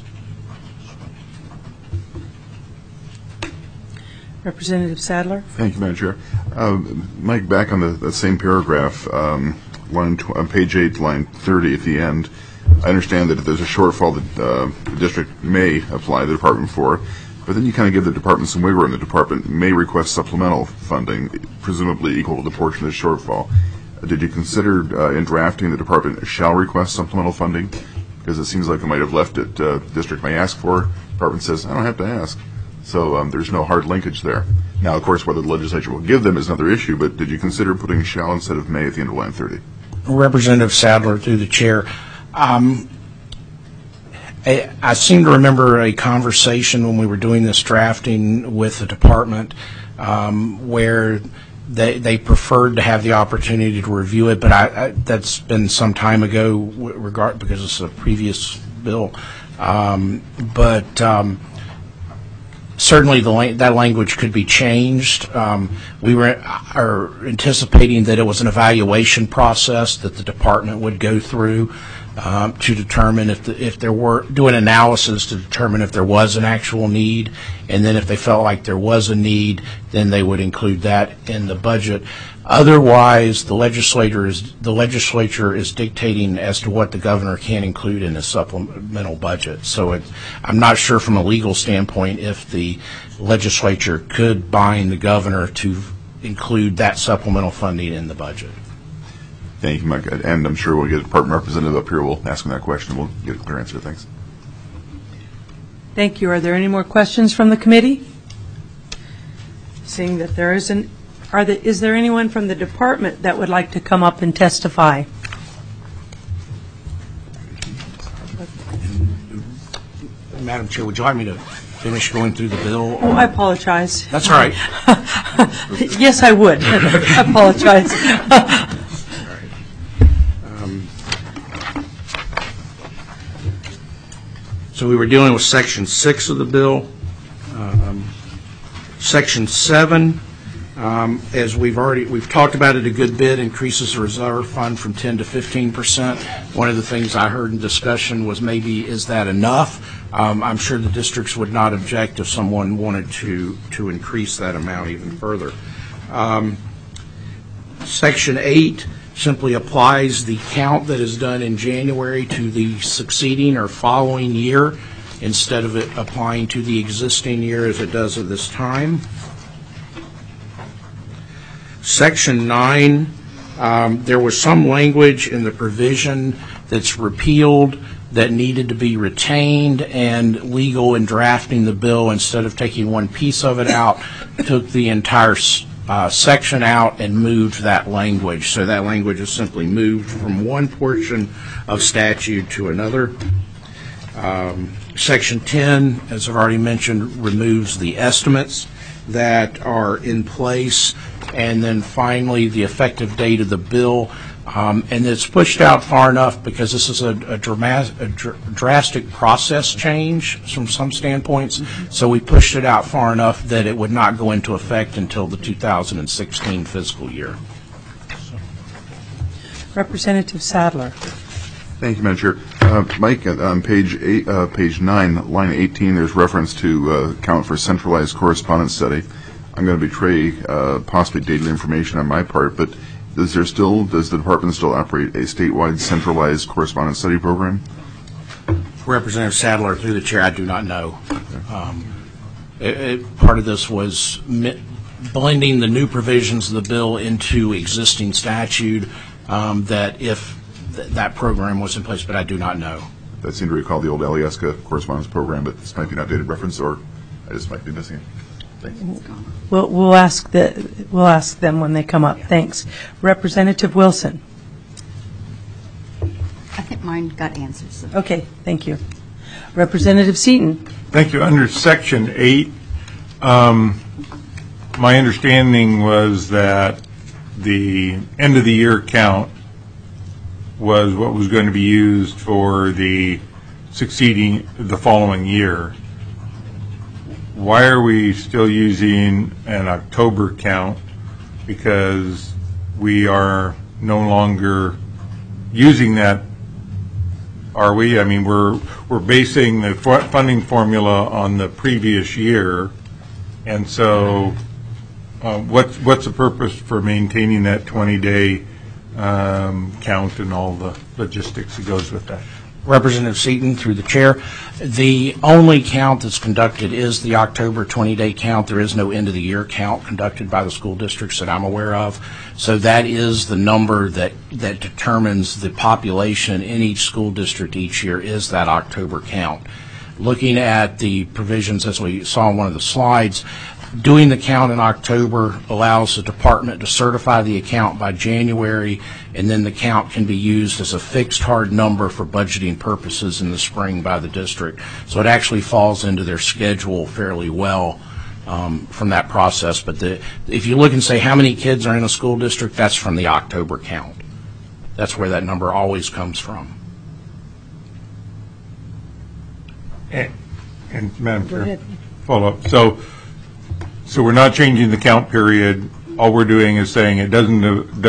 Representative Sadler. Thank you, Madam Chair. Mike, back on the same paragraph, on page 8, line 30 at the end, I understand that if there's a shortfall that the district may apply the department for, but then you kind of give the department some wiggle room. The department may request supplemental funding, presumably equal to the portion of the shortfall. Did you consider in drafting the department shall request supplemental funding? Because it seems like they might have left it, district may ask for, department says, I don't have to ask. So there's no hard linkage there. Now, of course, whether the legislature will give them is another issue, but did you consider putting shall instead of may at the end of line 30? Representative Sadler, through the chair, I seem to remember a conversation when we were doing this drafting with the department where they preferred to have the opportunity to review it, but that's been some time ago because it's a previous bill. Certainly that language could be changed. We are anticipating that it was an evaluation process that the department would go through to determine if there were, do an analysis to determine if there was an actual need, and then if they felt like there was a need, then they would include that in the budget. Otherwise, the legislature is dictating as to what the governor can include in a supplemental budget. So I'm not sure from a legal standpoint if the legislature could bind the governor to include that supplemental funding in the budget. Thank you, Mike. And I'm sure we'll get a department representative up here. We'll ask him that question. We'll get a clear answer. Thanks. Thank you. Are there any more questions from the committee? Seeing that there isn't, is there anyone from the department that would like to come up and testify? Madam Chair, would you like me to finish going through the bill? Oh, I apologize. That's all right. Yes, I would. I apologize. So we were dealing with Section 6 of the bill. Section 7, as we've talked about it a good bit, increases the reserve fund from 10 to 15%. One of the things I heard in discussion was maybe, is that enough? I'm sure the districts would not object if someone wanted to increase that amount even further. Section 8 simply applies the count that is done in January to the succeeding or following year instead of it applying to the existing year as it does at this time. Section 9, there was some language in the provision that's repealed that needed to be retained, and legal in drafting the bill, instead of taking one piece of it out, took the entire section out and moved that language. So that language is simply moved from one portion of statute to another. Section 10, as I've already mentioned, removes the estimates that are in place, and then finally the effective date of the bill. And it's pushed out far enough because this is a drastic process change from some standpoints. So we pushed it out far enough that it would not go into effect until the 2016 fiscal year. Representative Sadler. Thank you, Madam Chair. Mike, on page 9, line 18, there's reference to account for centralized correspondence study. I'm going to betray possibly dated information on my part, but does the department still operate a statewide centralized correspondence study program? Representative Sadler, through the chair, I do not know. Part of this was blending the new provisions of the bill into existing statute, that if that program was in place, but I do not know. I seem to recall the old Alyeska correspondence program, but this might be an outdated reference, or I just might be missing it. Thanks. We'll ask them when they come up. Thanks. Representative Wilson. I think mine got answers. So. Okay, thank you. Representative Seaton. Thank you. Under Section 8, my understanding was that the end of the year count was what was going to be used for the following year. Why are we still using an October count? Because we are no longer using that, are we? I mean, we're basing the funding formula on the previous year, and so what's the purpose for maintaining that 20-day count and all the logistics that goes with that? Representative Seaton, through the chair, the only count that's conducted is the October 20-day count. There is no end-of-the-year count conducted by the school districts that I'm aware of. So that is the number that determines the population in each school district each year, is that October count. Looking at the provisions, as we saw on one of the slides, doing the count in October allows the department to certify the account by January, and then the count can be used as a fixed hard number for budgeting purposes in the spring by the district. So it actually falls into their schedule fairly well from that process. But if you look and say how many kids are in a school district, that's from the October count. That's where that number always comes from. And Madam Chair, follow up. So we're not changing the count period. All we're doing is saying it doesn't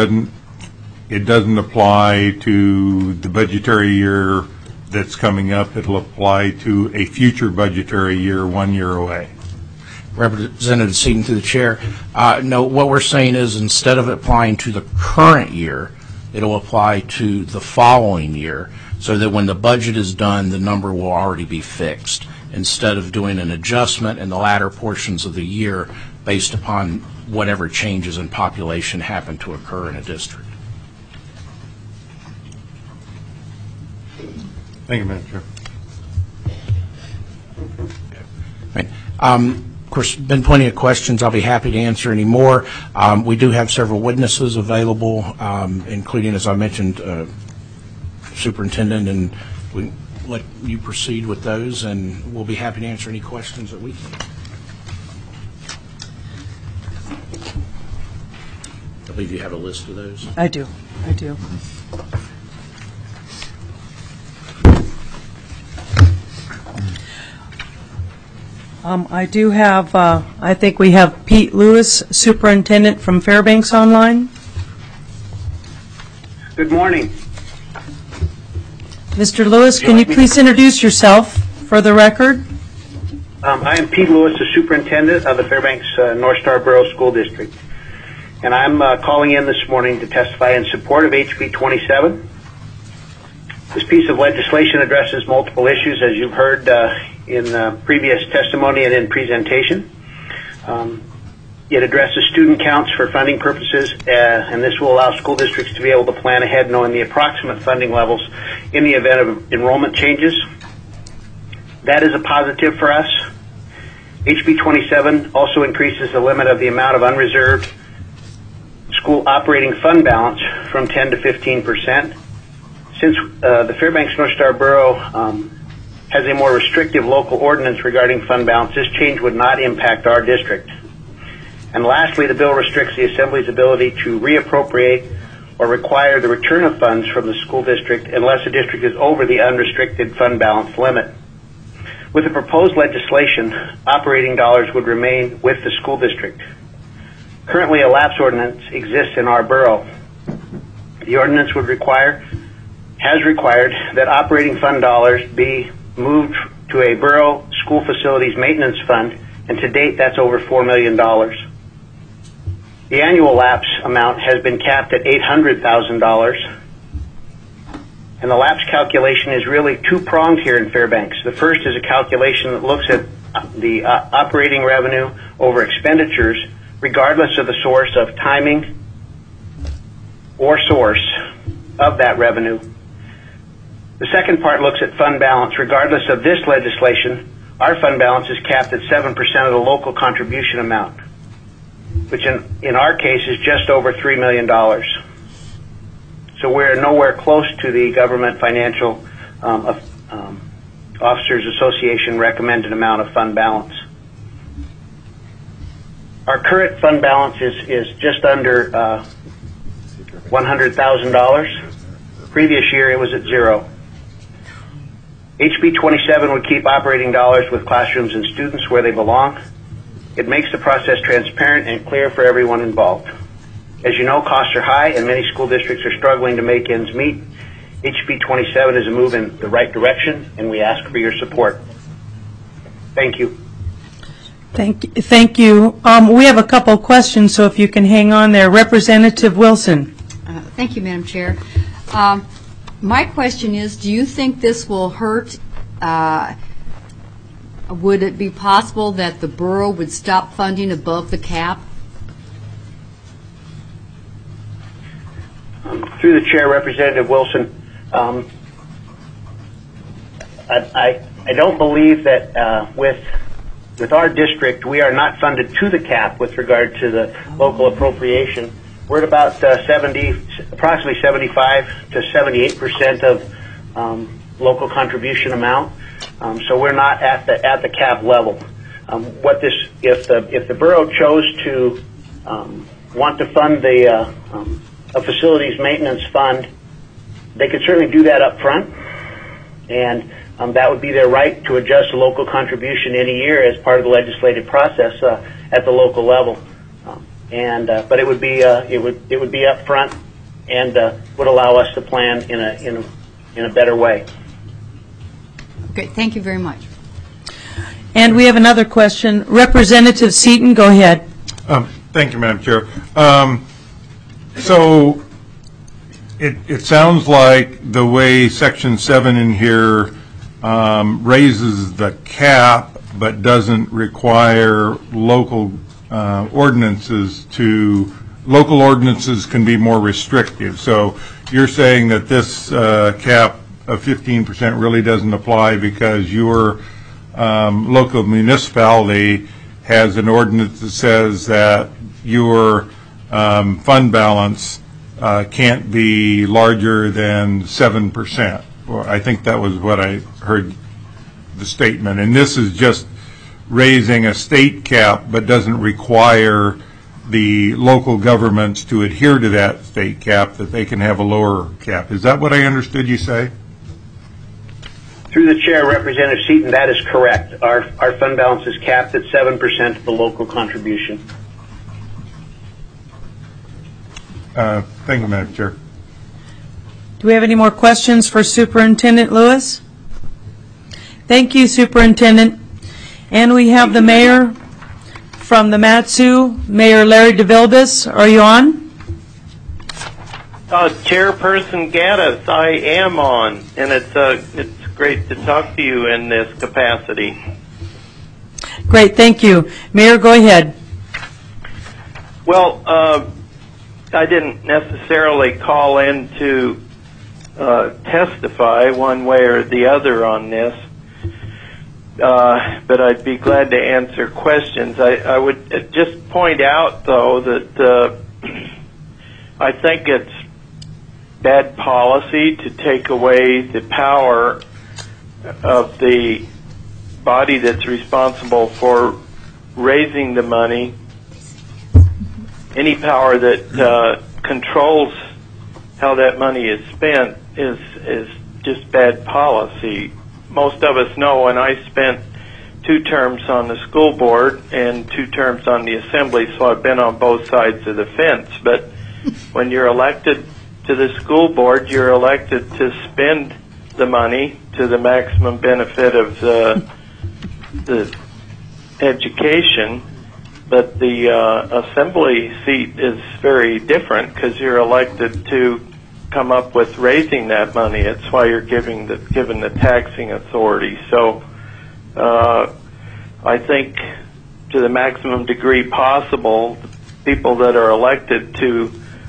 apply to the budgetary year that's coming up. It'll apply to a future budgetary year 1 year away. Representative Seaton, through the chair. No, what we're saying is instead of applying to the current year, it'll apply to the following year, so that when the budget is done, the number will already be fixed, instead of doing an adjustment in the latter portions of the year based upon whatever changes in population happen to occur in a district. Thank you, Madam Chair. Right. Of course, been plenty of questions. I'll be happy to answer any more. We do have several witnesses available, including, as I mentioned, Superintendent, and we let you proceed with those, and we'll be happy to answer any questions that we can. I believe you have a list of those. I do. I do have, I think we have Pete Lewis, Superintendent from Fairbanks online. Good morning. Mr. Lewis, can you please introduce yourself for the record? I am Pete Lewis, the Superintendent of the Fairbanks North Star Borough School District. And I'm calling in this morning to testify in support of HB 27. This piece of legislation addresses multiple issues, as you've heard in previous testimony and in presentation. It addresses student counts for funding purposes, and this will allow school districts to be able to plan ahead knowing the approximate funding levels in the event of enrollment changes. That is a positive for us. HB 27 also increases the limit of the amount of unreserved school operating fund balance from 10 to 15%. Since the Fairbanks North Star Borough has a more restrictive local ordinance regarding fund balance, this change would not impact our district. And lastly, the bill restricts the Assembly's ability to reappropriate or require the return of funds from the school district unless the district is over the unrestricted fund balance limit. With the proposed legislation, operating dollars would remain with the school district. Currently, a lapse ordinance exists in our borough. The ordinance has required that operating fund dollars be moved to a borough school facilities maintenance fund, and to date that's over $4 million. The annual lapse amount has been capped at $800,000, and the lapse calculation is really two-pronged here in Fairbanks. The first is a calculation that looks at the operating revenue over expenditures, regardless of the source of timing or source of that revenue. The second part looks at fund balance. Regardless of this legislation, our fund balance is capped at 7% of the local contribution amount, which in our case is just over $3 million. So we're nowhere close to the Government Financial Officers Association recommended amount of fund balance. Our current fund balance is just under $100,000. Previous year it was at zero. HB 27 would keep operating dollars with classrooms and students where they belong. It makes the process transparent and clear for everyone involved. As you know, costs are high and many school districts are struggling to make ends meet. HB 27 is a move in the right direction, and we ask for your support. Thank you. Thank you. We have a couple of questions, so if you can hang on there. Representative Wilson. Thank you, Madam Chair. My question is, do you think this will hurt? Would it be possible that the borough would stop funding above the cap? Through the chair, Representative Wilson, I don't believe that with our district, we are not funded to the cap with regard to the local appropriation. We're at about approximately 75 to 78% of local contribution amount. So we're not at the cap level. If the borough chose to want to fund a facilities maintenance fund, they could certainly do that up front, and that would be their right to adjust the local contribution any year as part of the legislative process at the local level. But it would be up front and would allow us to plan in a better way. Okay, thank you very much. And we have another question. Representative Seaton, go ahead. Thank you, Madam Chair. So it sounds like the way Section 7 in here raises the cap but doesn't require local ordinances local ordinances can be more restrictive. So you're saying that this cap of 15% really doesn't apply because your local municipality has an ordinance that says that your fund balance can't be larger than 7%. Well, I think that was what I heard the statement. And this is just raising a state cap, but doesn't require the local governments to adhere to that state cap, that they can have a lower cap. Is that what I understood you say? Through the chair, Representative Seaton, that is correct. Our fund balance is capped at 7% of the local contribution. Thank you, Madam Chair. Do we have any more questions for Superintendent Lewis? Thank you, Superintendent. And we have the mayor from the Mat-Su, Mayor Larry DeVilbiss. Are you on? Chairperson Gaddis, I am on, and it's great to talk to you in this capacity. Great, thank you. Mayor, go ahead. Well, I didn't necessarily call in to testify one way or the other on this, but I'd be glad to answer questions. I would just point out, though, that I think it's bad policy to take away the power of the body that's responsible for raising the money. Any power that controls how that money is spent is just bad policy. Most of us know, and I spent 2 terms on the school board and 2 terms on the assembly, so I've been on both sides of the fence. But when you're elected to the school board, you're elected to spend the money to the maximum benefit of the education. But the assembly seat is very different because you're elected to come up with raising that money. It's why you're given the taxing authority. So I think to the maximum degree possible, people that are elected to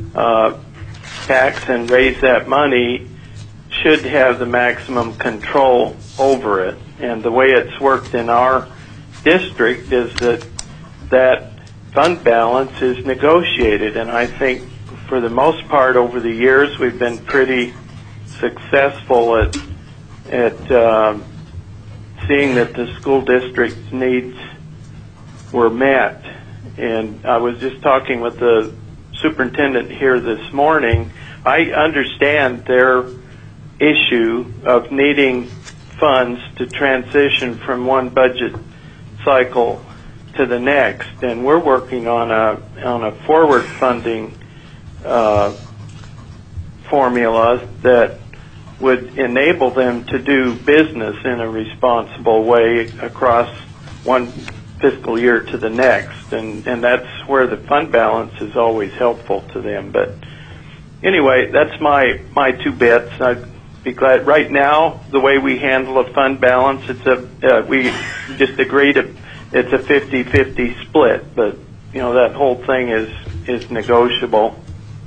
tax and raise that money should have the maximum control over it. And the way it's worked in our district is that fund balance is negotiated, and I think for the most part over the years we've been pretty successful at seeing that the school district's needs were met. And I was just talking with the superintendent here this morning. I understand their issue of needing funds to transition from one budget cycle to the next, and we're working on a forward funding formula that would enable them to do business in a responsible way across one fiscal year to the next, and that's where the fund balance is always helpful to them. But anyway, that's my 2 bits. I'd be glad. Right now, the way we handle a fund balance, we just agree to. It's a 50-50 split, but you know that whole thing is negotiable.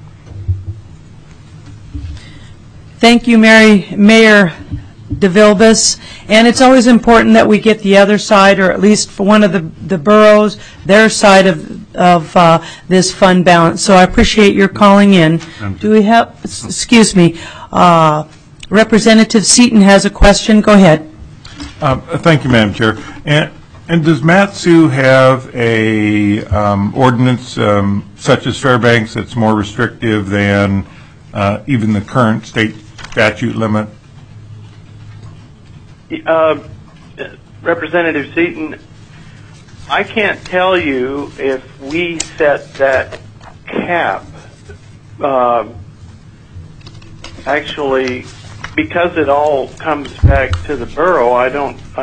Thank you, Mayor DeVilbiss. And it's always important that we get the other side, or at least for one of the boroughs, their side of this fund balance. So I appreciate your calling in. Do we have? Excuse me. Representative Seaton has a question. Go ahead. Thank you, Madam Chair. And does Mat-Su have a ordinance such as Fairbanks that's more restrictive than even the current state statute limit? Representative Seaton, I can't tell you if we set that cap. Actually, because it all comes back to the borough, I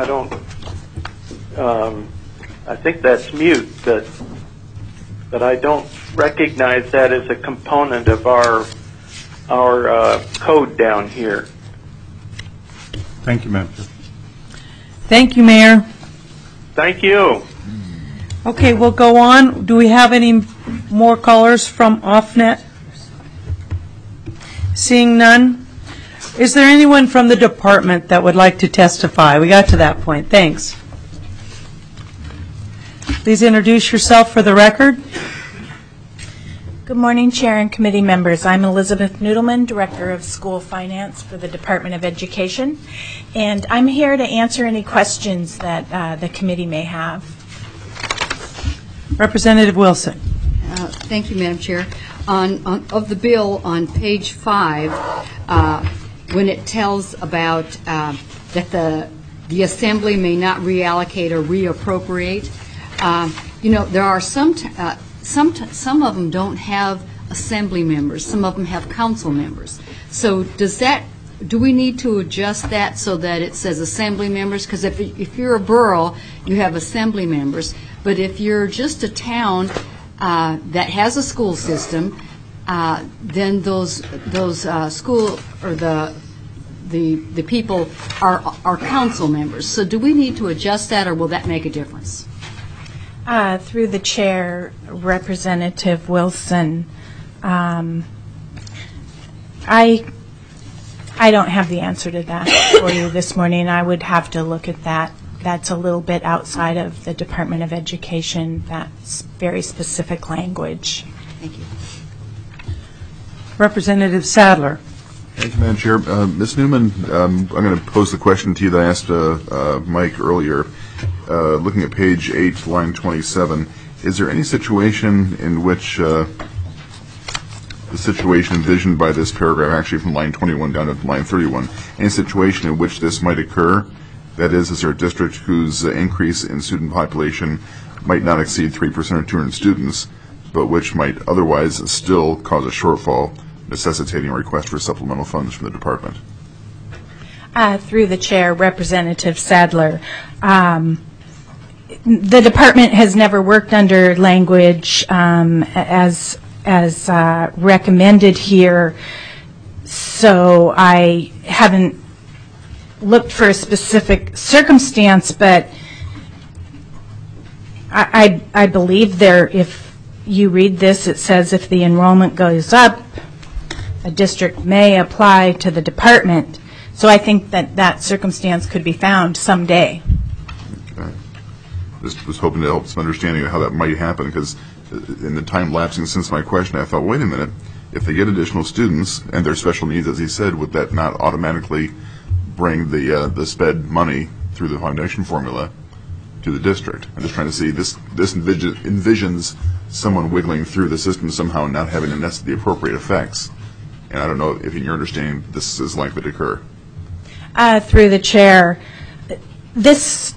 think that's mute, but I don't recognize that as a component of our code down here. Thank you, Madam Chair. Thank you, Mayor. Thank you. Okay, we'll go on. Do we have any more callers from OffNet? Seeing none, Is there anyone from the department that would like to testify? We got to that point. Thanks. Please introduce yourself for the record. Good morning, Chair and committee members. I'm Elizabeth Noodleman, Director of School Finance for the Department of Education, and I'm here to answer any questions that the committee may have. Representative Wilson. Thank you, Madam Chair. Of the bill on page 5, when it tells about that the assembly may not reallocate or reappropriate, there are some of them don't have assembly members. Some of them have council members. So do we need to adjust that so that it says assembly members? Because if you're a borough, you have assembly members. But if you're just a town that has a school system, then those school or the people are council members. So do we need to adjust that, or will that make a difference? Through the chair, Representative Wilson, I don't have the answer to that for you this morning. I would have to look at that. That's a little bit outside of the Department of Education. That's very specific language. Thank you. Representative Sadler. Thank you, Madam Chair. Ms. Newman, I'm going to pose the question to you that I asked Mike earlier. Looking at page 8, line 27, is there any situation in which the situation envisioned by this paragraph, actually from line 21 down to line 31, any situation in which this might occur? That is there a district whose increase in student population might not exceed 3% of 200 students, but which might otherwise still cause a shortfall, necessitating a request for supplemental funds from the department? Through the chair, Representative Sadler, the department has never worked under language as recommended here, so I haven't looked for a specific circumstance, but I believe if you read this, it says if the enrollment goes up, a district may apply to the department. So I think that circumstance could be found someday. Okay. Just was hoping to help some understanding of how that might happen, because in the time lapsing since my question, I thought, wait a minute, if they get additional students and their special needs, as he said, would that not automatically bring the SPED money through the foundation formula to the district? I'm just trying to see, this envisions someone wiggling through the system somehow and not having the appropriate effects. And I don't know if in your understanding this is likely to occur. Through the chair, this,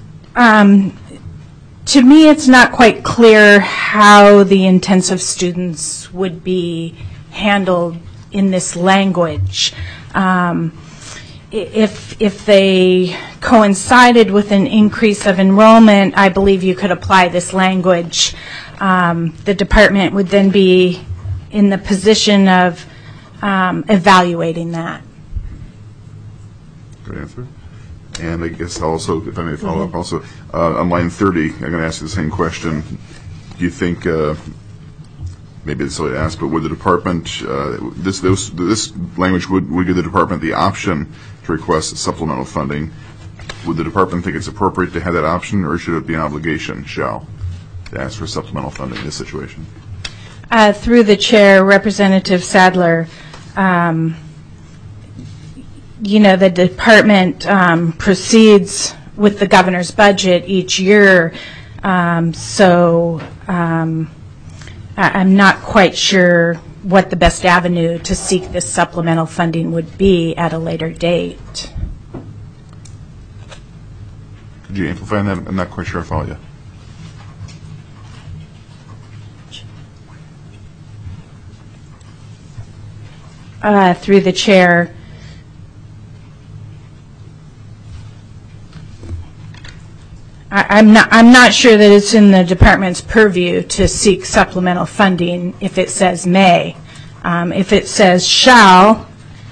to me, it's not quite clear how the intensive students would be handled in this language. If they coincided with an increase of enrollment, I believe you could apply this language. The department would then be in the position of evaluating that. Good answer. And I guess also, if I may follow up also, on line 30, I'm going to ask you the same question. Do you think, maybe it's silly to ask, but would the department, this language would give the department the option to request supplemental funding? Would the department think it's appropriate to have that option, or should it be an obligation, to ask for supplemental funding in this situation? Through the chair, Representative Sadler, the department proceeds with the governor's budget each year, so I'm not quite sure what the best avenue to seek this supplemental funding would be at a later date. Could you amplify that? I'm not quite sure I follow you. Through the chair, I'm not sure that it's in the department's purview to seek supplemental funding if it says may. If it says shall,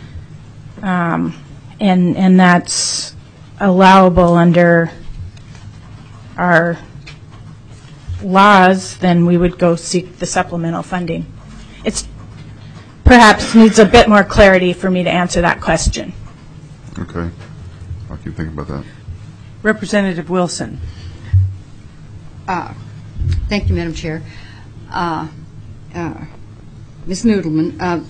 and that's allowable under our laws, then we would go seek the supplemental funding. It's perhaps needs a bit more clarity for me to answer that question. Okay. I'll keep thinking about that. Representative Wilson. Thank you, Madam Chair. Ms. Noodleman,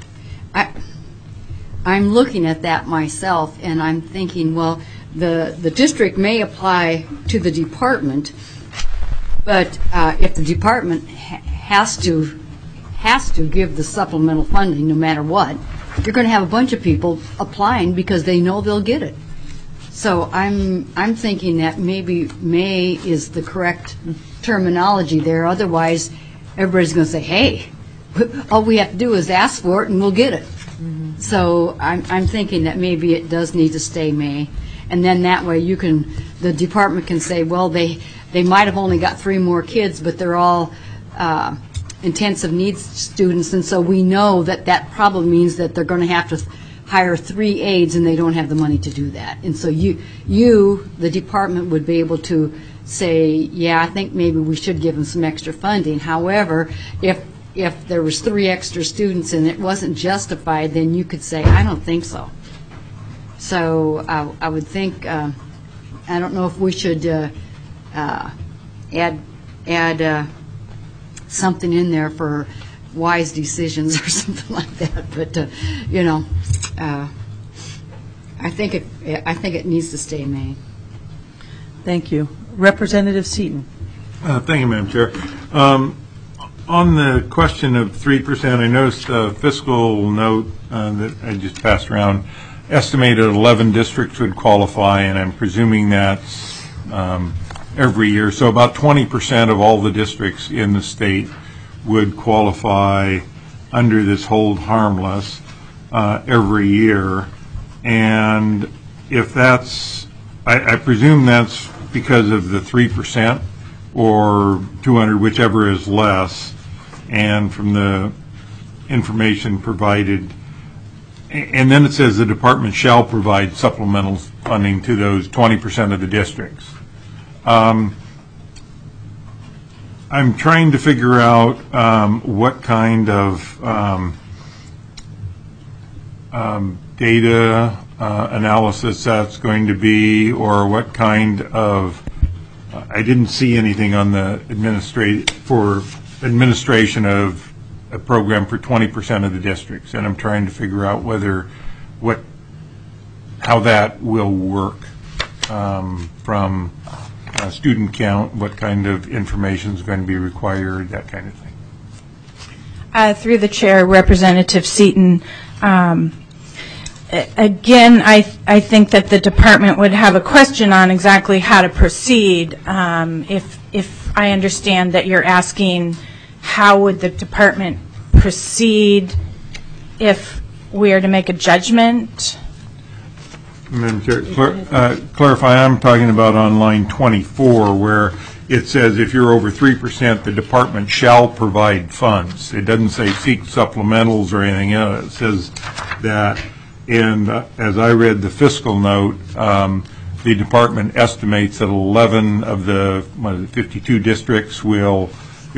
I'm looking at that myself, and I'm thinking, well, the district may apply to the department, but if the department has to give the supplemental funding no matter what, you're going to have a bunch of people applying because they know they'll get it. So I'm thinking that maybe may is the correct terminology there. Otherwise, everybody's going to say, hey, all we have to do is ask for it and we'll get it. Mm-hmm. So I'm thinking that maybe it does need to stay may. And then that way the department can say, well, they might have only got 3 more kids, but they're all intensive needs students, and so we know that probably means that they're going to have to hire 3 aides, and they don't have the money to do that. And so you, the department, would be able to say, yeah, I think maybe we should give them some extra funding. However, if there was 3 extra students and it wasn't justified, then you could say, I don't think so. So I would think, I don't know if we should add something in there for wise decisions or something like that. But I think it needs to stay May. Thank you, Representative Seaton. Thank you, Madam Chair. On the question of 3%, I noticed a fiscal note that I just passed around. Estimated 11 districts would qualify, and I'm presuming that's every year. So about 20% of all the districts in the state would qualify under this hold harmless every year. And if that's, I presume that's because of the 3% or 200, whichever is less. And from the information provided, and then it says the department shall provide supplemental funding to those 20% of the districts. I'm trying to figure out what kind of data analysis that's going to be, or what kind of, I didn't see anything on the administration of a program for 20% of the districts, and I'm trying to figure out how that will work from student count, what kind of information is going to be required, that kind of thing. Through the chair, Representative Seaton, again, I think that the department would have a question on exactly how to proceed. If I understand that you're asking how would the department proceed if we are to make a judgment? Madam Chair, clarify, I'm talking about on line 24 where it says if you're over 3%, the department shall provide funds. It doesn't say seek supplementals or anything else. It says that, and as I read the fiscal note, the department estimates that 11 of the 53 districts will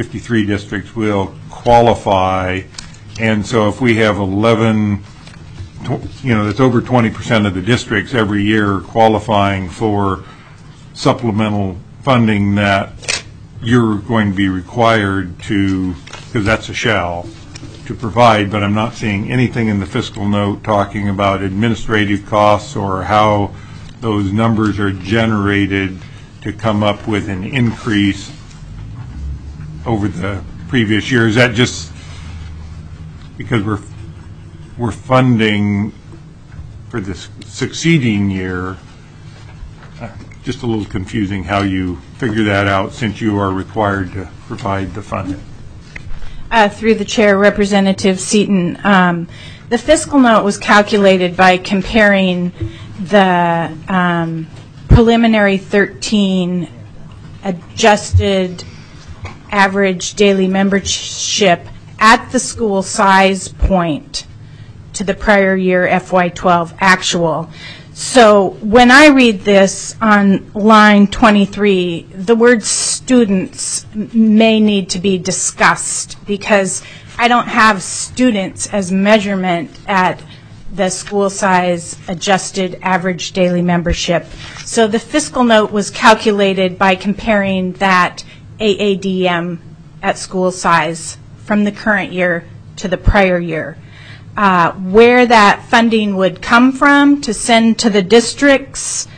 qualify, and so if we have 11, that's over 20% of the districts every year qualifying for supplemental funding, that you're going to be required to, because that's a shall, to provide. But I'm not seeing anything in the fiscal note talking about administrative costs or how those numbers are generated to come up with an increase over the previous year. Is that just because we're funding for this succeeding year? Just a little confusing how you figure that out since you are required to provide the funding. Through the chair, Representative Seaton, the fiscal note was calculated by comparing the preliminary 13 adjusted average daily membership at the school size point to the prior year FY12 actual. So when I read this on line 23, the word students may need to be discussed because I don't have students as measurement at the school size adjusted average daily membership. So the fiscal note was calculated by comparing that AADM at school size from the current year to the prior year. Where that funding would come from to send to the districts,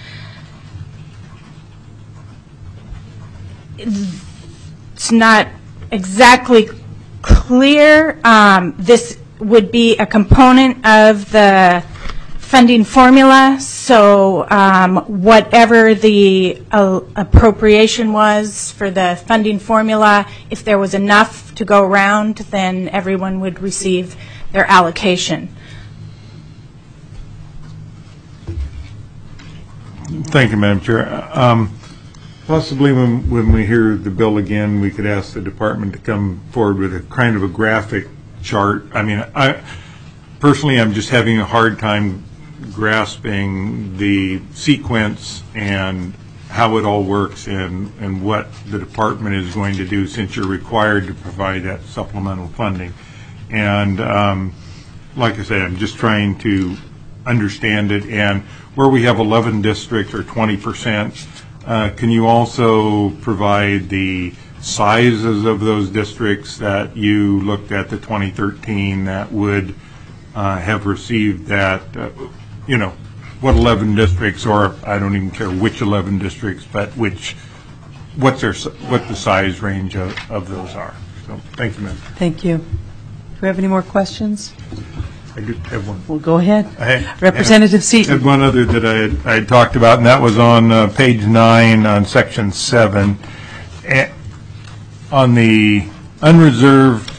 it's not exactly clear. This would be a component of the funding formula, so whatever the appropriation was for the funding formula, if there was enough to go around, then everyone would receive their allocation. Thank you, Madam Chair. Possibly when we hear the bill again, we could ask the department to come forward with a kind of a graphic chart. I mean, personally, I'm just having a hard time grasping the sequence and how it all works and what the department is going to do, since you're required to provide that supplemental funding. And like I said, I'm just trying to understand it. And where we have 11 districts or 20%, can you also provide the sizes of those districts that you looked at, the 2013, that would have received that, you know, what 11 districts, or I don't even care which 11 districts, but what the size range of those are. So thank you, ma'am. Thank you. Do we have any more questions? I do have one. Well, go ahead. Representative Seaton. I had one other that I had talked about, and that was on page 9 on section 7. On the unreserved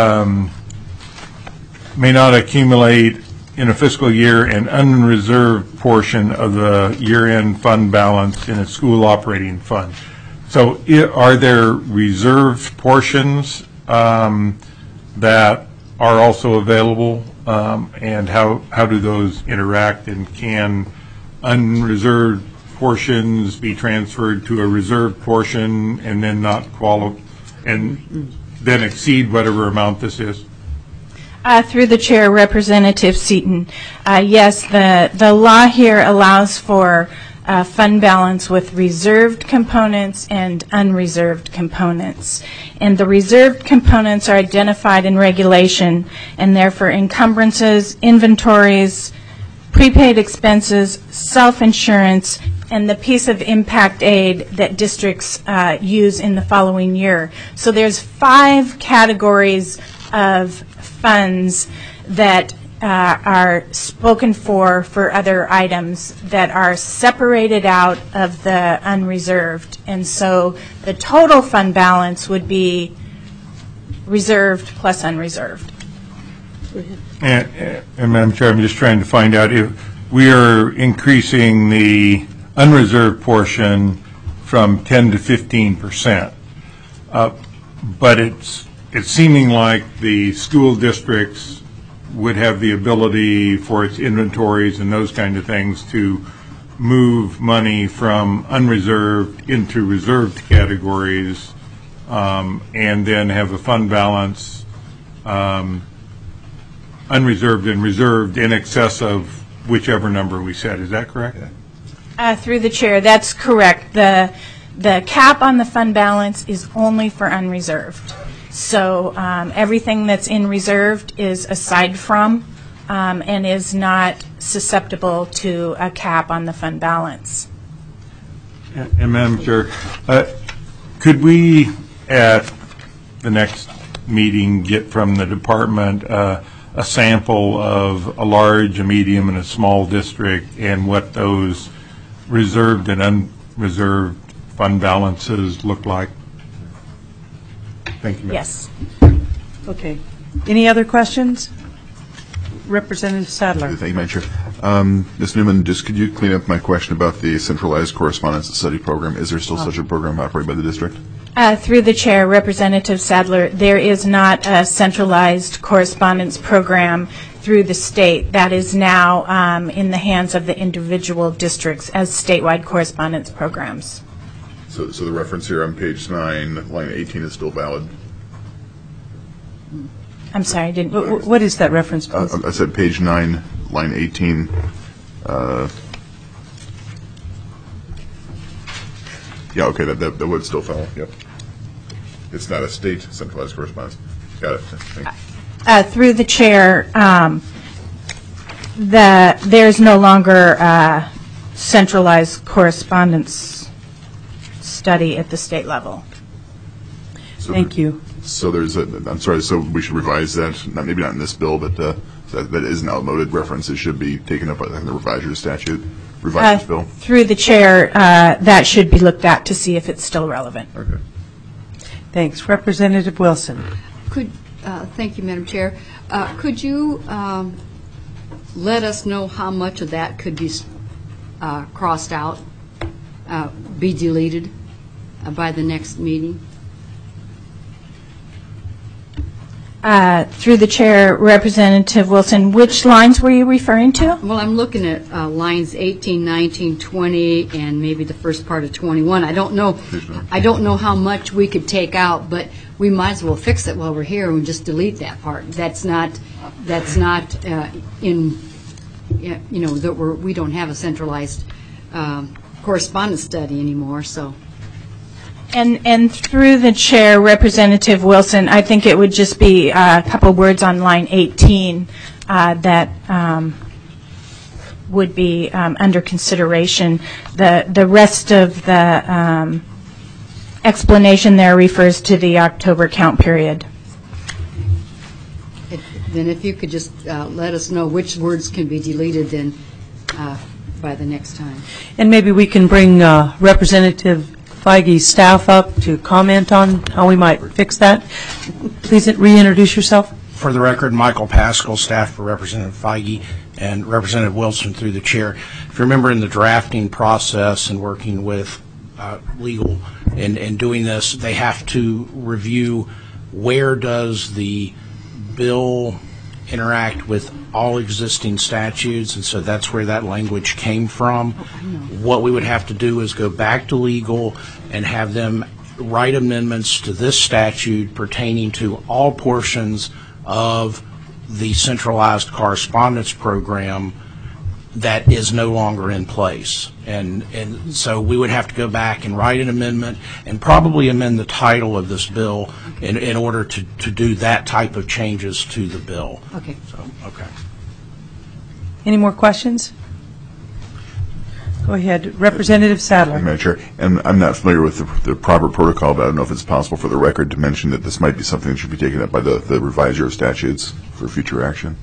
may not accumulate in a fiscal year an unreserved portion of the year-end fund balance in a school operating fund. So are there reserved portions that are also available, and how do those interact, and can unreserved portions be transferred to a reserved portion and then not qualify and then exceed whatever amount this is? Through the chair, Representative Seaton, yes, the law here allows for fund balance with reserved components and unreserved components. And the reserved components are identified in regulation, and therefore encumbrances, inventories, prepaid expenses, self-insurance, and the piece of impact aid that districts use in the following year. So there's 5 categories of funds that are spoken for other items that are separated out of the unreserved. And so the total fund balance would be reserved plus unreserved. And Madam Chair, I'm just trying to find out if we are increasing the unreserved portion from 10 to 15%, but it's seeming like the school districts would have the ability for its inventories and those kind of things to move money from unreserved into reserved categories, and then have a fund balance unreserved and reserved in excess of whichever number we set. Is that correct? Through the chair, that's correct. The cap on the fund balance is only for unreserved. So everything that's in reserved is aside from and is not susceptible to a cap on the fund balance. And Madam Chair, could we at the next meeting get from the department a sample of a large, a medium, and a small district, and what those reserved and unreserved fund balances look like? Thank you, ma'am. Yes. Okay. Any other questions? Representative Sadler. Thank you, Madam Chair. Ms. Newman, just could you clean up my question about the centralized correspondence study program? Is there still such a program operated by the district? Through the chair, Representative Sadler, there is not a centralized correspondence program through the state. That is now in the hands of the individual districts as statewide correspondence programs. So the reference here on page 9, line 18 is still valid? I'm sorry, I didn't. What is that reference, please? I said page 9, line 18. Yeah, okay, that would still follow, yep. It's not a state centralized correspondence. Got it. Thanks. Through the chair, there's no longer centralized correspondence study at the state level. So Thank you. So I'm sorry, so we should revise that, maybe not in this bill, but that is an outmoded reference. It should be taken up by the revisers statute, revisers bill. Through the chair, that should be looked at to see if it's still relevant. Okay. Thanks. Representative Wilson. Thank you, Madam Chair. Could you let us know how much of that could be crossed out, be deleted by the next meeting? Through the chair, Representative Wilson, which lines were you referring to? Well, I'm looking at lines 18, 19, 20, and maybe the first part of 21. I don't know how much we could take out, but we might as well fix it while we're here and just delete that part. That's not in, that we don't have a centralized correspondence study anymore, so. And through the chair, Representative Wilson, I think it would just be a couple words on line 18 that would be under consideration. The rest of the explanation there refers to the October count period. Then if you could just let us know which words can be deleted then by the next time. And maybe we can bring Representative Feige's staff up to comment on how we might fix that. Please reintroduce yourself. For the record, Michael Pascal, staff for Representative Feige, and Representative Wilson through the chair. If you remember in the drafting process and working with legal and doing this, they have to review where does the bill interact with all existing statutes, and so that's where that language came from. What we would have to do is go back to legal and have them write amendments to this statute pertaining to all portions of the centralized correspondence program that is no longer in place. And so we would have to go back and write an amendment and probably amend the title of this bill in order to do that type of changes to the bill. Okay. So, okay. Any more questions? Go ahead. Representative Sadler. Madam Chair, and I'm not familiar with the proper protocol, but I don't know if it's possible for the record to mention that this might be something that should be taken up by the reviser of statutes for future action.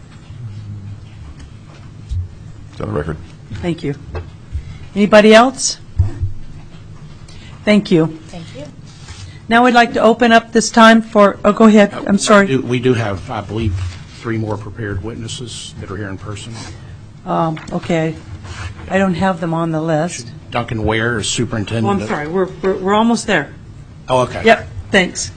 Is that on the record? Thank you. Anybody else? Thank you. Thank you. Now we'd like to open up this time for, oh, go ahead. I'm sorry. We do have, I believe, 3 more prepared witnesses that are here in person. Okay. I don't have them on the list. Duncan Ware is superintendent. Oh, I'm sorry. We're almost there. Oh, okay. Yep. Thanks.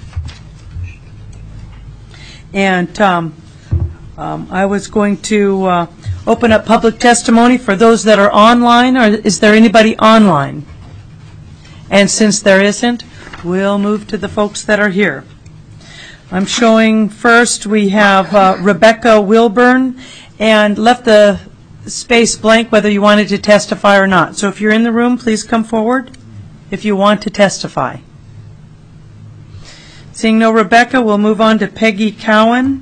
And I was going to open up public testimony for those that are online. Or is there anybody online? And since there isn't, we'll move to the folks that are here. I'm showing first we have Rebecca Wilburn, and left the space blank whether you wanted to testify or not. So if you're in the room, please come forward if you want to testify. Seeing no Rebecca, we'll move on to Peggy Cowan.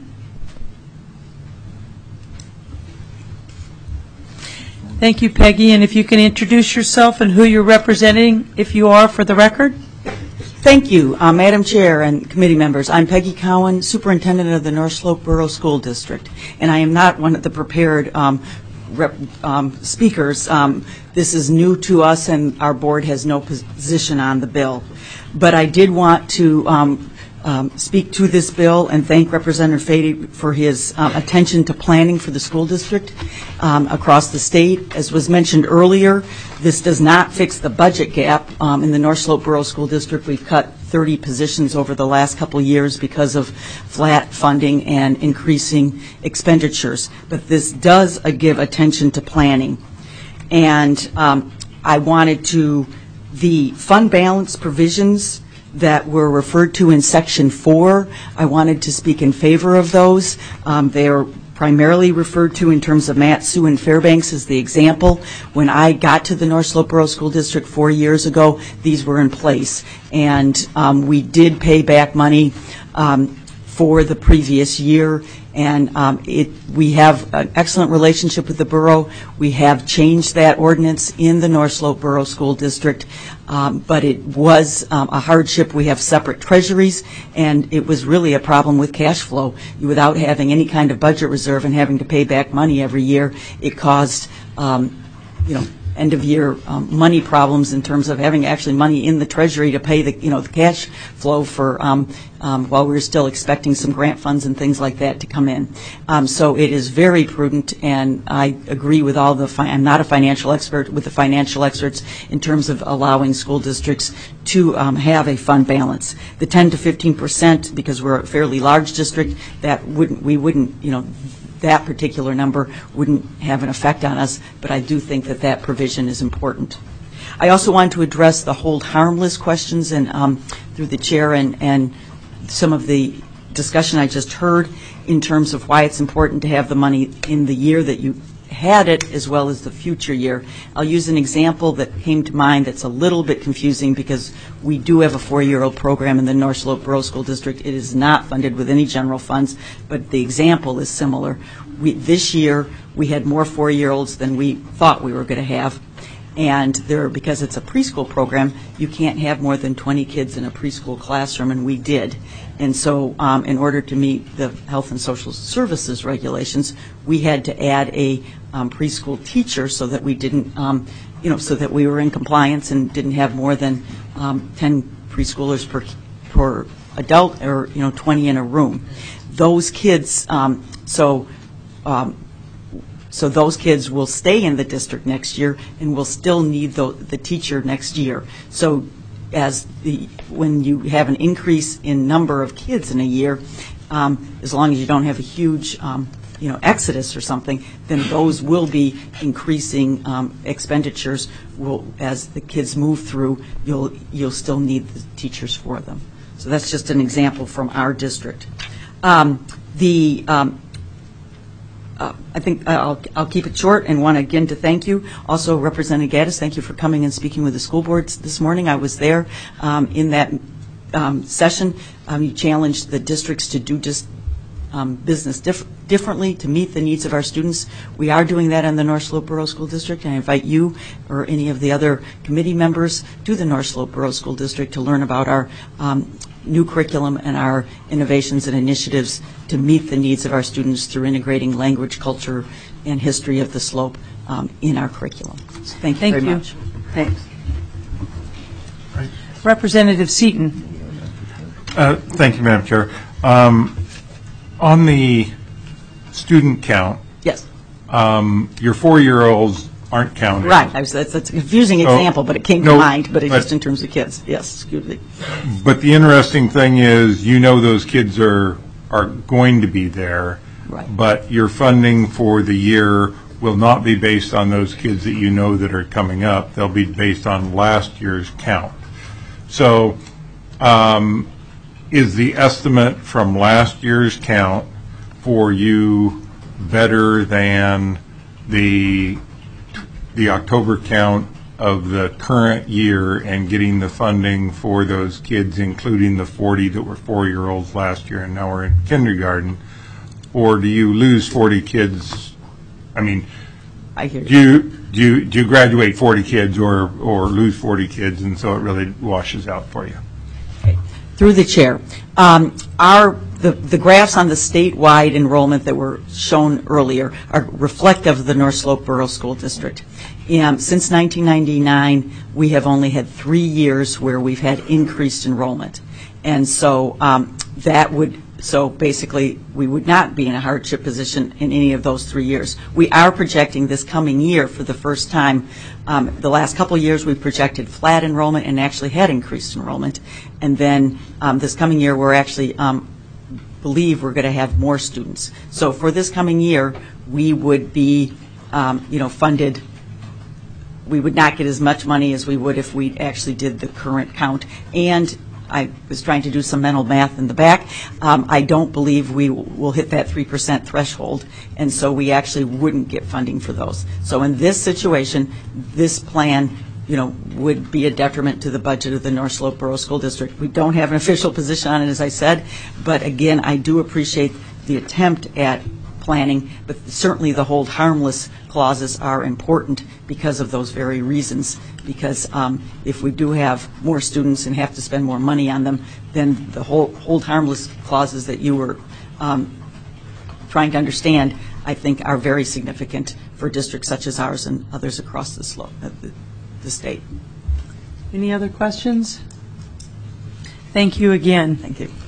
Thank you, Peggy. And if you can introduce yourself and who you're representing, if you are, for the record. Thank you, Madam Chair and committee members. I'm Peggy Cowan, Superintendent of the North Slope Borough School District, and I am not one of the prepared speakers. This is new to us, and our board has no position on the bill. But I did want to speak to this bill and thank Representative Fady for his attention to planning for the school district across the state. As was mentioned earlier, this does not fix the budget gap. In the North Slope Borough School District, we've cut 30 positions over the last couple of years because of flat funding and increasing expenditures. But this does give attention to planning. And I wanted to, the fund balance provisions that were referred to in Section 4, I wanted to speak in favor of those. They are primarily referred to in terms of Matt, Sue, and Fairbanks as the example. When I got to the North Slope Borough School District 4 years ago, these were in place. And we did pay back money for the previous year, and we have an excellent relationship with the borough. We have changed that ordinance in the North Slope Borough School District, but it was a hardship. We have separate treasuries, and it was really a problem with cash flow. Without having any kind of budget reserve and having to pay back money every year, it caused end-of-year money problems in terms of having actually money in the treasury to pay the cash flow for while we were still expecting some grant funds and things like that to come in. So it is very prudent, and I agree with all the. I'm not a financial expert with the financial experts in terms of allowing school districts to have a fund balance. The 10 to 15%, because we're a fairly large district, that we wouldn't that particular number wouldn't have an effect on us, but I do think that provision is important. I also want to address the hold harmless questions, and through the chair and some of the discussion I just heard in terms of why it's important to have the money in the year that you had it as well as the future year. I'll use an example that came to mind that's a little bit confusing because we do have a 4-year-old program in the North Slope Borough School District. It is not funded with any general funds, but the example is similar. This year we had more 4-year-olds than we thought we were going to have, and because it's a preschool program, you can't have more than 20 kids in a preschool classroom, and we did. And so in order to meet the Health and Social Services regulations, we had to add a preschool teacher so that we didn't, so that we were in compliance and didn't have more than 10 preschoolers per adult, or 20 in a room. Those kids, so those kids will stay in the district next year and will still need the teacher next year. So when you have an increase in number of kids in a year, as long as you don't have a huge exodus or something, then those will be increasing expenditures. As the kids move through, you'll still need the teachers for them. So that's just an example from our district. I think I'll keep it short and want again to thank you. Also, Representative Gaddis, thank you for coming and speaking with the school boards this morning. I was there in that session. You challenged the districts to do just business differently to meet the needs of our students. We are doing that in the North Slope Borough School District. I invite you or any of the other committee members to the North Slope Borough School District to learn about our new curriculum and our innovations and initiatives to meet the needs of our students through integrating language, culture, and history of the slope in our curriculum. So thank you very much. Thanks. Representative Seaton. Thank you, Madam Chair. On the student count, yes, your 4-year-olds aren't counted. Right. That's a confusing example, but it came to mind, but just in terms of kids. Yes, excuse me. But the interesting thing is, those kids are going to be there, right, but your funding for the year will not be based on those kids that are coming up. They'll be based on last year's count. So is the estimate from last year's count for you better than the October count of the current year and getting the funding for those kids, including the 40 that were 4-year-olds last year and now are in kindergarten? Or do you lose 40 kids? I mean, I hear you. Do you graduate 40 kids or lose 40 kids, and so it really washes out for you? Through the chair, the graphs on the statewide enrollment that were shown earlier are reflective of the North Slope Borough School District. Since 1999, we have only had 3 years where we've had increased enrollment, and so so basically we would not be in a hardship position in any of those 3 years. We are projecting this coming year for the first time. The last couple of years we projected flat enrollment and actually had increased enrollment, and then this coming year we're actually believe we're going to have more students. So for this coming year we would be funded. We would not get as much money as we would if we actually did the current count, and I was trying to do some mental math in the back. I don't believe we will hit that 3% threshold, and so we actually wouldn't get funding for those. So in this situation, this plan, would be a detriment to the budget of the North Slope Borough School District. We don't have an official position on it, as I said, but again, I do appreciate the attempt at planning, but certainly the hold harmless clauses are important because of those very reasons. Because if we do have more students and have to spend more money on them, then the hold harmless clauses that you were trying to understand, I think, are very significant for districts such as ours and others across the state. Any other questions? Thank you again. Thank you.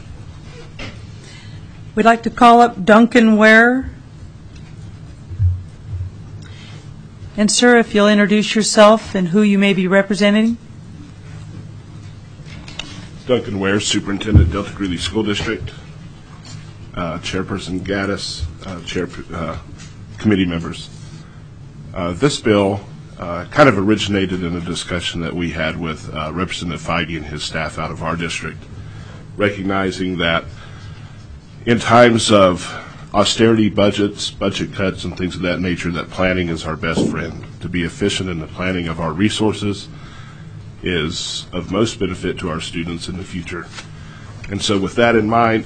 We'd like to call up Duncan Ware. And sir, if you'll introduce yourself and who you may be representing. Duncan Ware, Superintendent, Delta Greeley School District. Chairperson Gaddis, committee members. This bill kind of originated in a discussion that we had with Representative Feige and his staff out of our district, recognizing that in times of austerity budgets, budget cuts, and things of that nature, that planning is our best friend. To be efficient in the planning of our resources is of most benefit to our students in the future. And so with that in mind,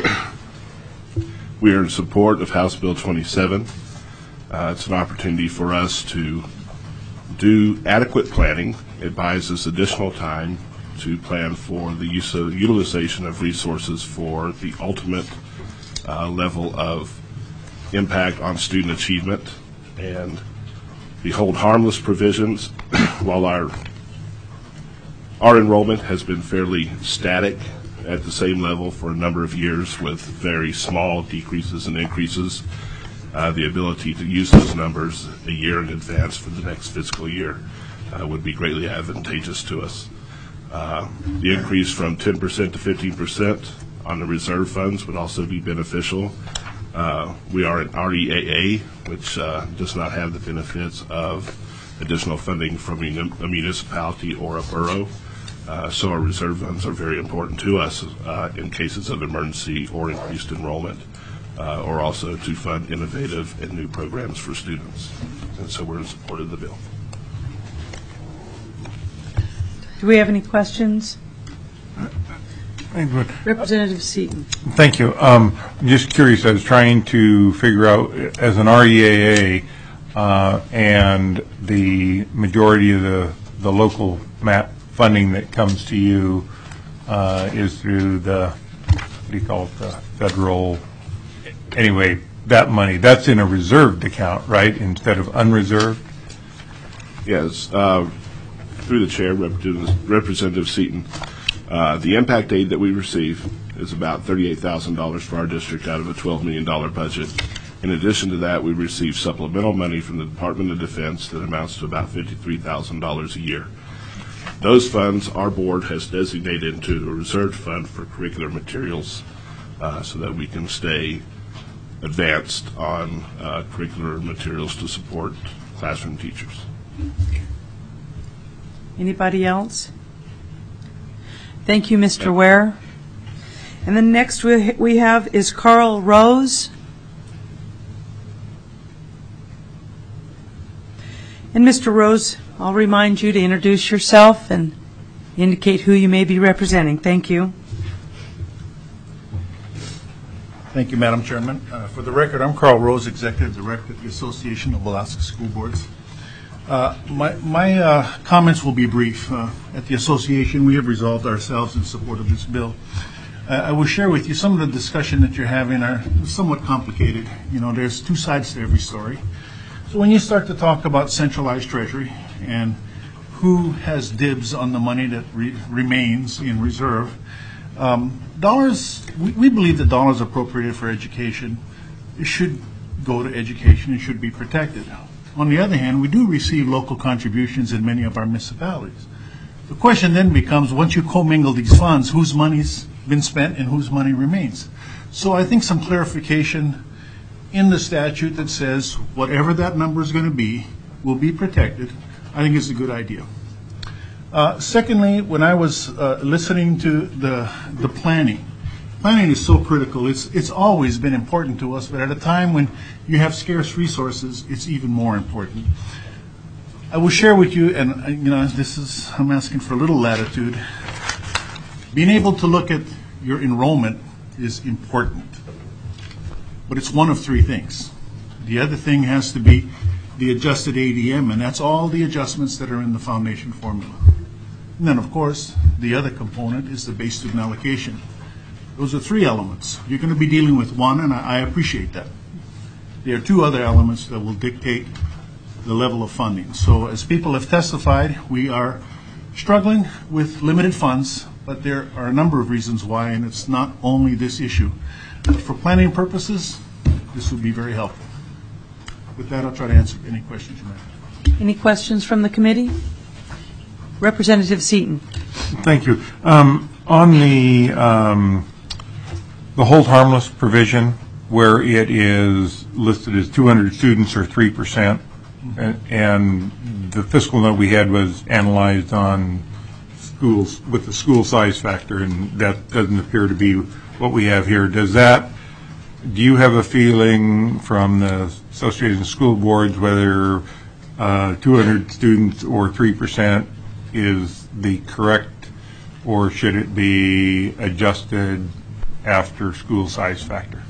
we are in support of House Bill 27. It's an opportunity for us to do adequate planning. It buys us additional time to plan for the utilization of resources for the ultimate level of impact on student achievement. And the hold harmless provisions, while our enrollment has been fairly static at the same level for a number of years with very small decreases and increases, the ability to use those numbers a year in advance for the next fiscal year would be greatly advantageous to us. The increase from 10% to 15% on the reserve funds would also be beneficial. We are an REAA, which does not have the benefits of additional funding from a municipality or a borough. So our reserve funds are very important to us in cases of emergency or increased enrollment, or also to fund innovative and new programs for students. And so we're in support of the bill. Do we have any questions? Representative Seaton. Thank you. I'm just curious. I was trying to figure out, as an REAA and the majority of the local MAP funding that comes to you is through the, what do you call it, the federal, anyway, that money, that's in a reserved account, right, instead of unreserved? Yes. Through the chair, Representative Seaton, the impact aid that we receive is about $38,000 for our district out of a $12 million budget. In addition to that, we receive supplemental money from the Department of Defense that amounts to about $53,000 a year. Those funds our board has designated into a reserved fund for curricular materials so that we can stay advanced on curricular materials to support classroom teachers. Anybody else? Thank you, Mr. Ware. And then next we have is Carl Rose. And Mr. Rose, I'll remind you to introduce yourself and indicate who you may be representing. Thank you. Thank you, Madam Chairman. For the record, I'm Carl Rose, Executive Director at the Association of Alaska School Boards. My comments will be brief. At the association, we have resolved ourselves in support of this bill. I will share with you some of the discussion that you're having are somewhat complicated. You know, there's two sides to every story. So when you start to talk about centralized treasury and who has dibs on the money that remains in reserve, dollars, we believe that dollars appropriated for education should go to education and should be protected. On the other hand, we do receive local contributions in many of our municipalities. The question then becomes, once you commingle these funds, whose money's been spent and whose money remains? So I think some clarification in the statute that says whatever that number is going to be will be protected, I think is a good idea. Secondly, when I was listening to the planning is so critical. It's always been important to us, but at a time when you have scarce resources, it's even more important. I will share with you, and I'm asking for a little latitude. Being able to look at your enrollment is important, but it's one of three things. The other thing has to be the adjusted ADM, and that's all the adjustments that are in the foundation formula. And then, of course, the other component is the base student allocation. Those are three elements. You're going to be dealing with one, and I appreciate that. There are two other elements that will dictate the level of funding. So as people have testified, we are struggling with limited funds, but there are a number of reasons why, and it's not only this issue. But for planning purposes, this would be very helpful. With that, I'll try to answer any questions you may have. Any questions from the committee? Representative Seaton. Thank you. On the hold harmless provision, where it is listed as 200 students or 3%, and the fiscal note we had was analyzed on schools with the school size factor, and that doesn't appear to be what we have here. Do you have a feeling from the Association of School Boards whether 200 students or 3% is the correct, or should it be adjusted after school size factor?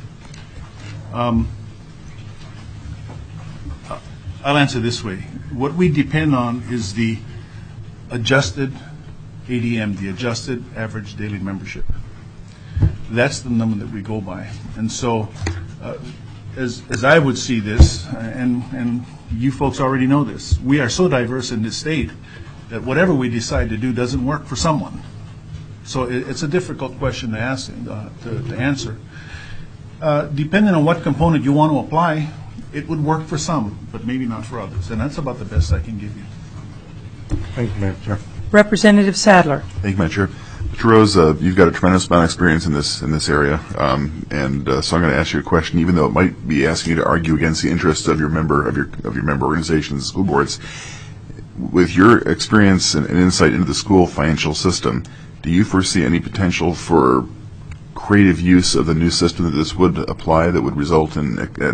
I'll answer this way. What we depend on is the adjusted ADM, the adjusted average daily membership. That's the number that we go by. And so as I would see this, and you folks already know this, we are so diverse in this state that whatever we decide to do doesn't work for someone. So it's a difficult question to ask, to answer. Depending on what component you want to apply, it would work for some, but maybe not for others. And that's about the best I can give you. Thank you, Madam Chair. Representative Sadler. Thank you, Madam Chair. Mr. Rose, you've got a tremendous amount of experience in this area, and so I'm going to ask you a question, even though it might be asking you to argue against the interests of your member organizations, school boards. With your experience and insight into the school financial system, do you foresee any potential for creative use of the new system that this would apply that would result in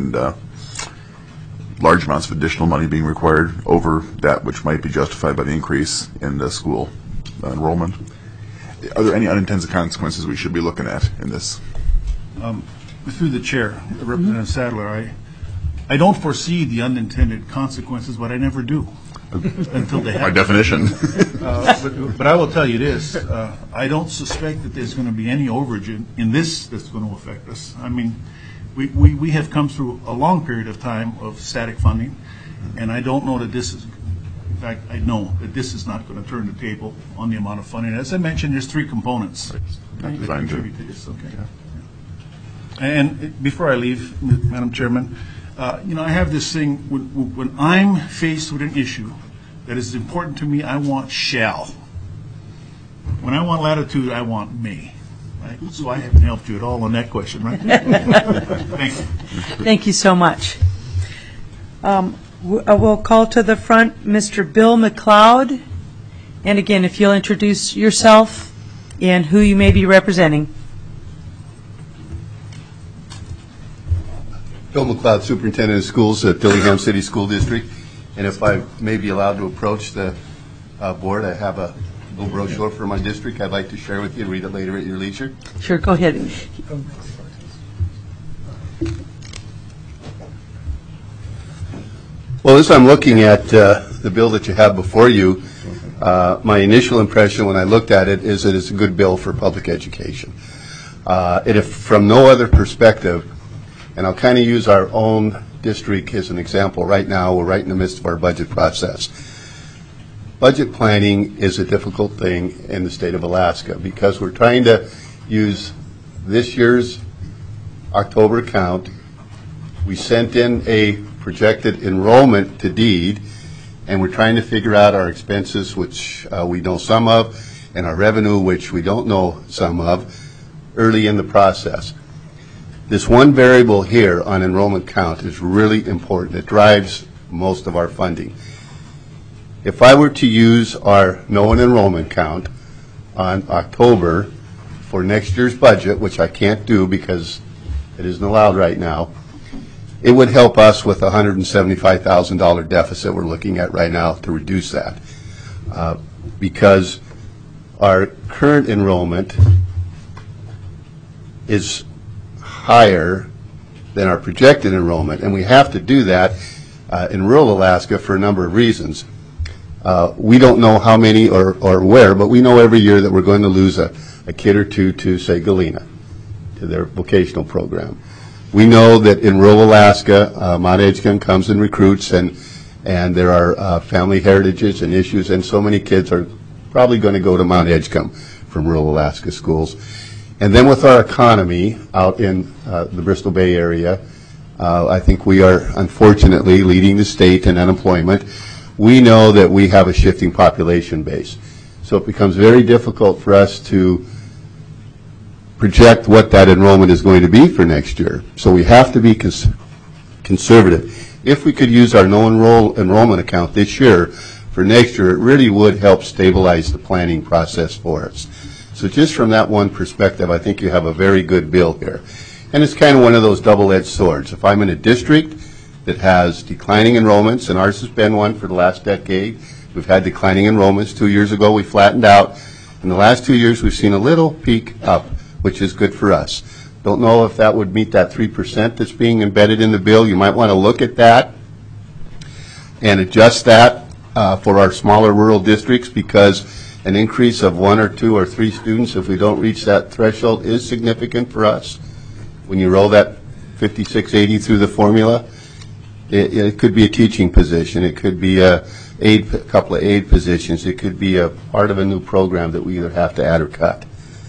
large amounts of additional money being required over that which might be justified by the increase in the school enrollment? Are there any unintended consequences we should be looking at in this? Through the chair, Representative Sadler, I don't foresee the unintended consequences, but I never do until they happen. By definition. But I will tell you this, I don't suspect that there's going to be any overage in this that's going to affect us. I mean, we have come through a long period of time of static funding, and I don't know that this is, in fact, I know that this is not going to turn the table on the amount of funding. As I mentioned, there's three components that contribute to this. Okay. Yeah. And before I leave, Madam Chairman, I have this thing, when I'm faced with an issue that is important to me, I want shall. When I want latitude, I want may. Right? So I haven't helped you at all on that question, right? Thank you. Thank you so much. We'll call to the front Mr. Bill McLeod. And again, if you'll introduce yourself and who you may be representing. Bill McLeod, Superintendent of Schools at Dillingham City School District. And if I may be allowed to approach the board, I have a little brochure for my district I'd like to share with you and read it later at your leisure. Sure, go ahead. Well, as I'm looking at the bill that you have before you, my initial impression when I looked at it is that it's a good bill for public education. If from no other perspective, and I'll kind of use our own district as an example. Right now, we're right in the midst of our budget process. Budget planning is a difficult thing in the state of Alaska because we're trying to use this year's October count. We sent in a projected enrollment to DEED, and we're trying to figure out our expenses, which we know some of, and our revenue, which we don't know some of, early in the process. This one variable here on enrollment count is really important. It drives most of our funding. If I were to use our known enrollment count on October for next year's budget, which I can't do because it isn't allowed right now, it would help us with a $175,000 deficit we're looking at right now to reduce that. Because our current enrollment is higher than our projected enrollment, and we have to do that in rural Alaska for a number of reasons. We don't know how many or where, but we know every year that we're going to lose a kid or two to, say, Galena, to their vocational program. We know that in rural Alaska, Mount Edgecombe comes and recruits, and there are family heritages and issues, and so many kids are probably going to go to Mount Edgecombe from rural Alaska schools. And then with our economy out in the Bristol Bay area, I think we are unfortunately leading the state in unemployment. We know that we have a shifting population base. So it becomes very difficult for us to project what that enrollment is going to be for next year. So we have to be conservative. If we could use our no enrollment account this year for next year, it really would help stabilize the planning process for us. So just from that one perspective, I think you have a very good bill here. And it's kind of one of those double-edged swords. If I'm in a district that has declining enrollments, and ours has been one for the last decade, we've had declining enrollments. 2 years ago, we flattened out. In the last 2 years, we've seen a little peak up, which is good for us. Don't know if that would meet that 3% that's being embedded in the bill. You might want to look at that and adjust that for our smaller rural districts, because an increase of 1 or 2 or 3 students, if we don't reach that threshold, is significant for us. When you roll that 5680 through the formula, it could be a teaching position. It could be a couple of aid positions. It could be a part of a new program that we either have to add or cut.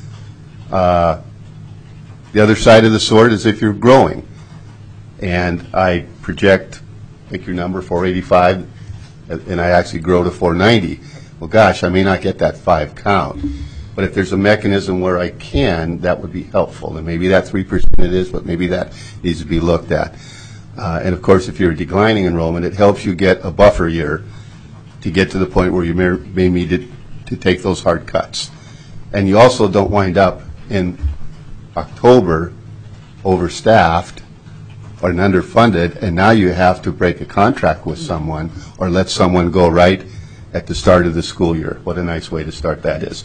The other side of the sword is if you're growing. And I project, pick your number, 485, and I actually grow to 490. Well, gosh, I may not get that 5 count. But if there's a mechanism where I can, that would be helpful. And maybe that 3% it is, but maybe that needs to be looked at. And of course, if you're declining enrollment, it helps you get a buffer year to get to the point where you may need to take those hard cuts. And you also don't wind up in October overstaffed or underfunded, and now you have to break a contract with someone or let someone go right at the start of the school year. What a nice way to start that is.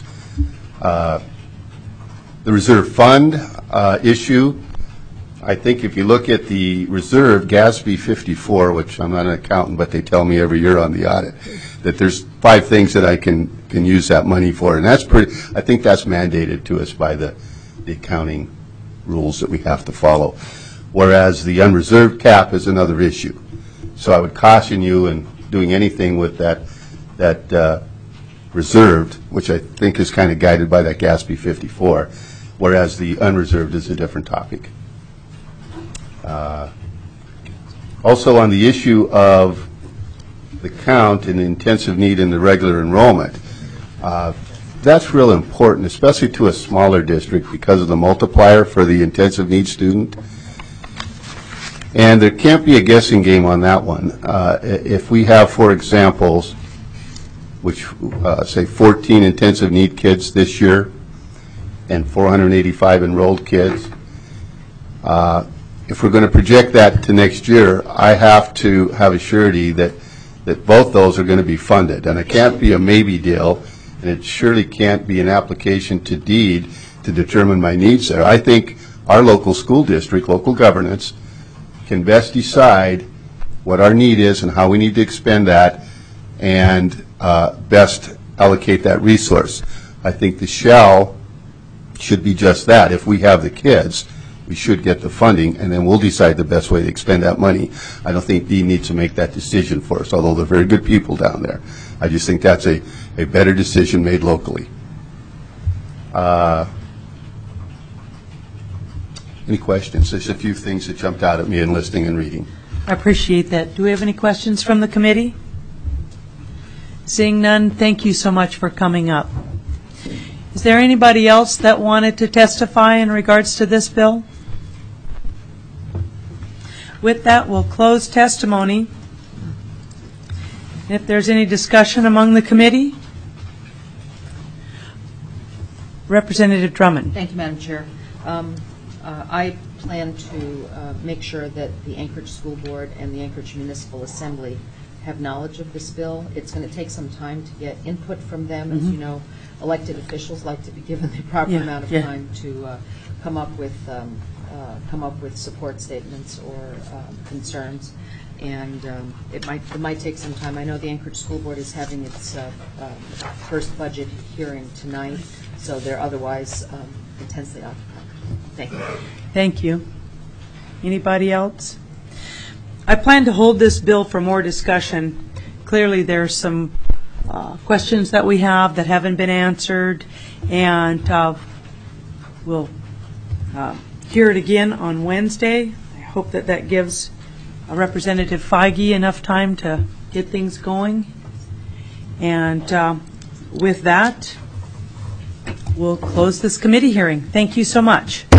The reserve fund issue, I think if you look at the reserve, GASB 54, which I'm not an accountant, but they tell me every year on the audit, that there's 5 things that I can use that money for. And that's pretty, I think that's mandated to us by the accounting rules that we have to follow. Whereas the unreserved cap is another issue. So I would caution you in doing anything with that reserved, which I think is kind of guided by that GASB 54, whereas the unreserved is a different topic. Also on the issue of the count and the intensive need in the regular enrollment, that's real important, especially to a smaller district because of the multiplier for the intensive needs student. And there can't be a guessing game on that one. If we have, for examples, which say 14 intensive need kids this year and 485 enrolled kids, if we're going to project that to next year, I have to have a surety that both those are going to be funded. And it can't be a maybe deal, and it surely can't be an application to deed to determine my needs there. I think our local school district, local governance, can best decide what our need is and how we need to expend that and best allocate that resource. I think the shall should be just that. If we have the kids, we should get the funding, and then we'll decide the best way to expend that money. I don't think Dean needs to make that decision for us, although they're very good people down there. I just think that's a better decision made locally. Any questions? There's a few things that jumped out at me in listening and reading. I appreciate that. Do we have any questions from the committee? Seeing none, thank you so much for coming up. Is there anybody else that wanted to testify in regards to this bill? With that, we'll close testimony. If there's any discussion among the committee? Representative Drummond. Thank you, Madam Chair. I plan to make sure that the Anchorage School Board and the Anchorage Municipal Assembly have knowledge of this bill. It's going to take some time to get input from them. As you know, elected officials like to be given the proper amount of time to come up with support statements or concerns. And it might take some time. I know the Anchorage School Board is having its first budget hearing tonight, so they're otherwise intensely occupied. Thank you. Thank you. Anybody else? I plan to hold this bill for more discussion. Clearly, there's some questions that we have that haven't been answered, and we'll hear it again on Wednesday. I hope that that gives Representative Feige enough time to get things going. And with that, we'll close this committee hearing. Thank you so much.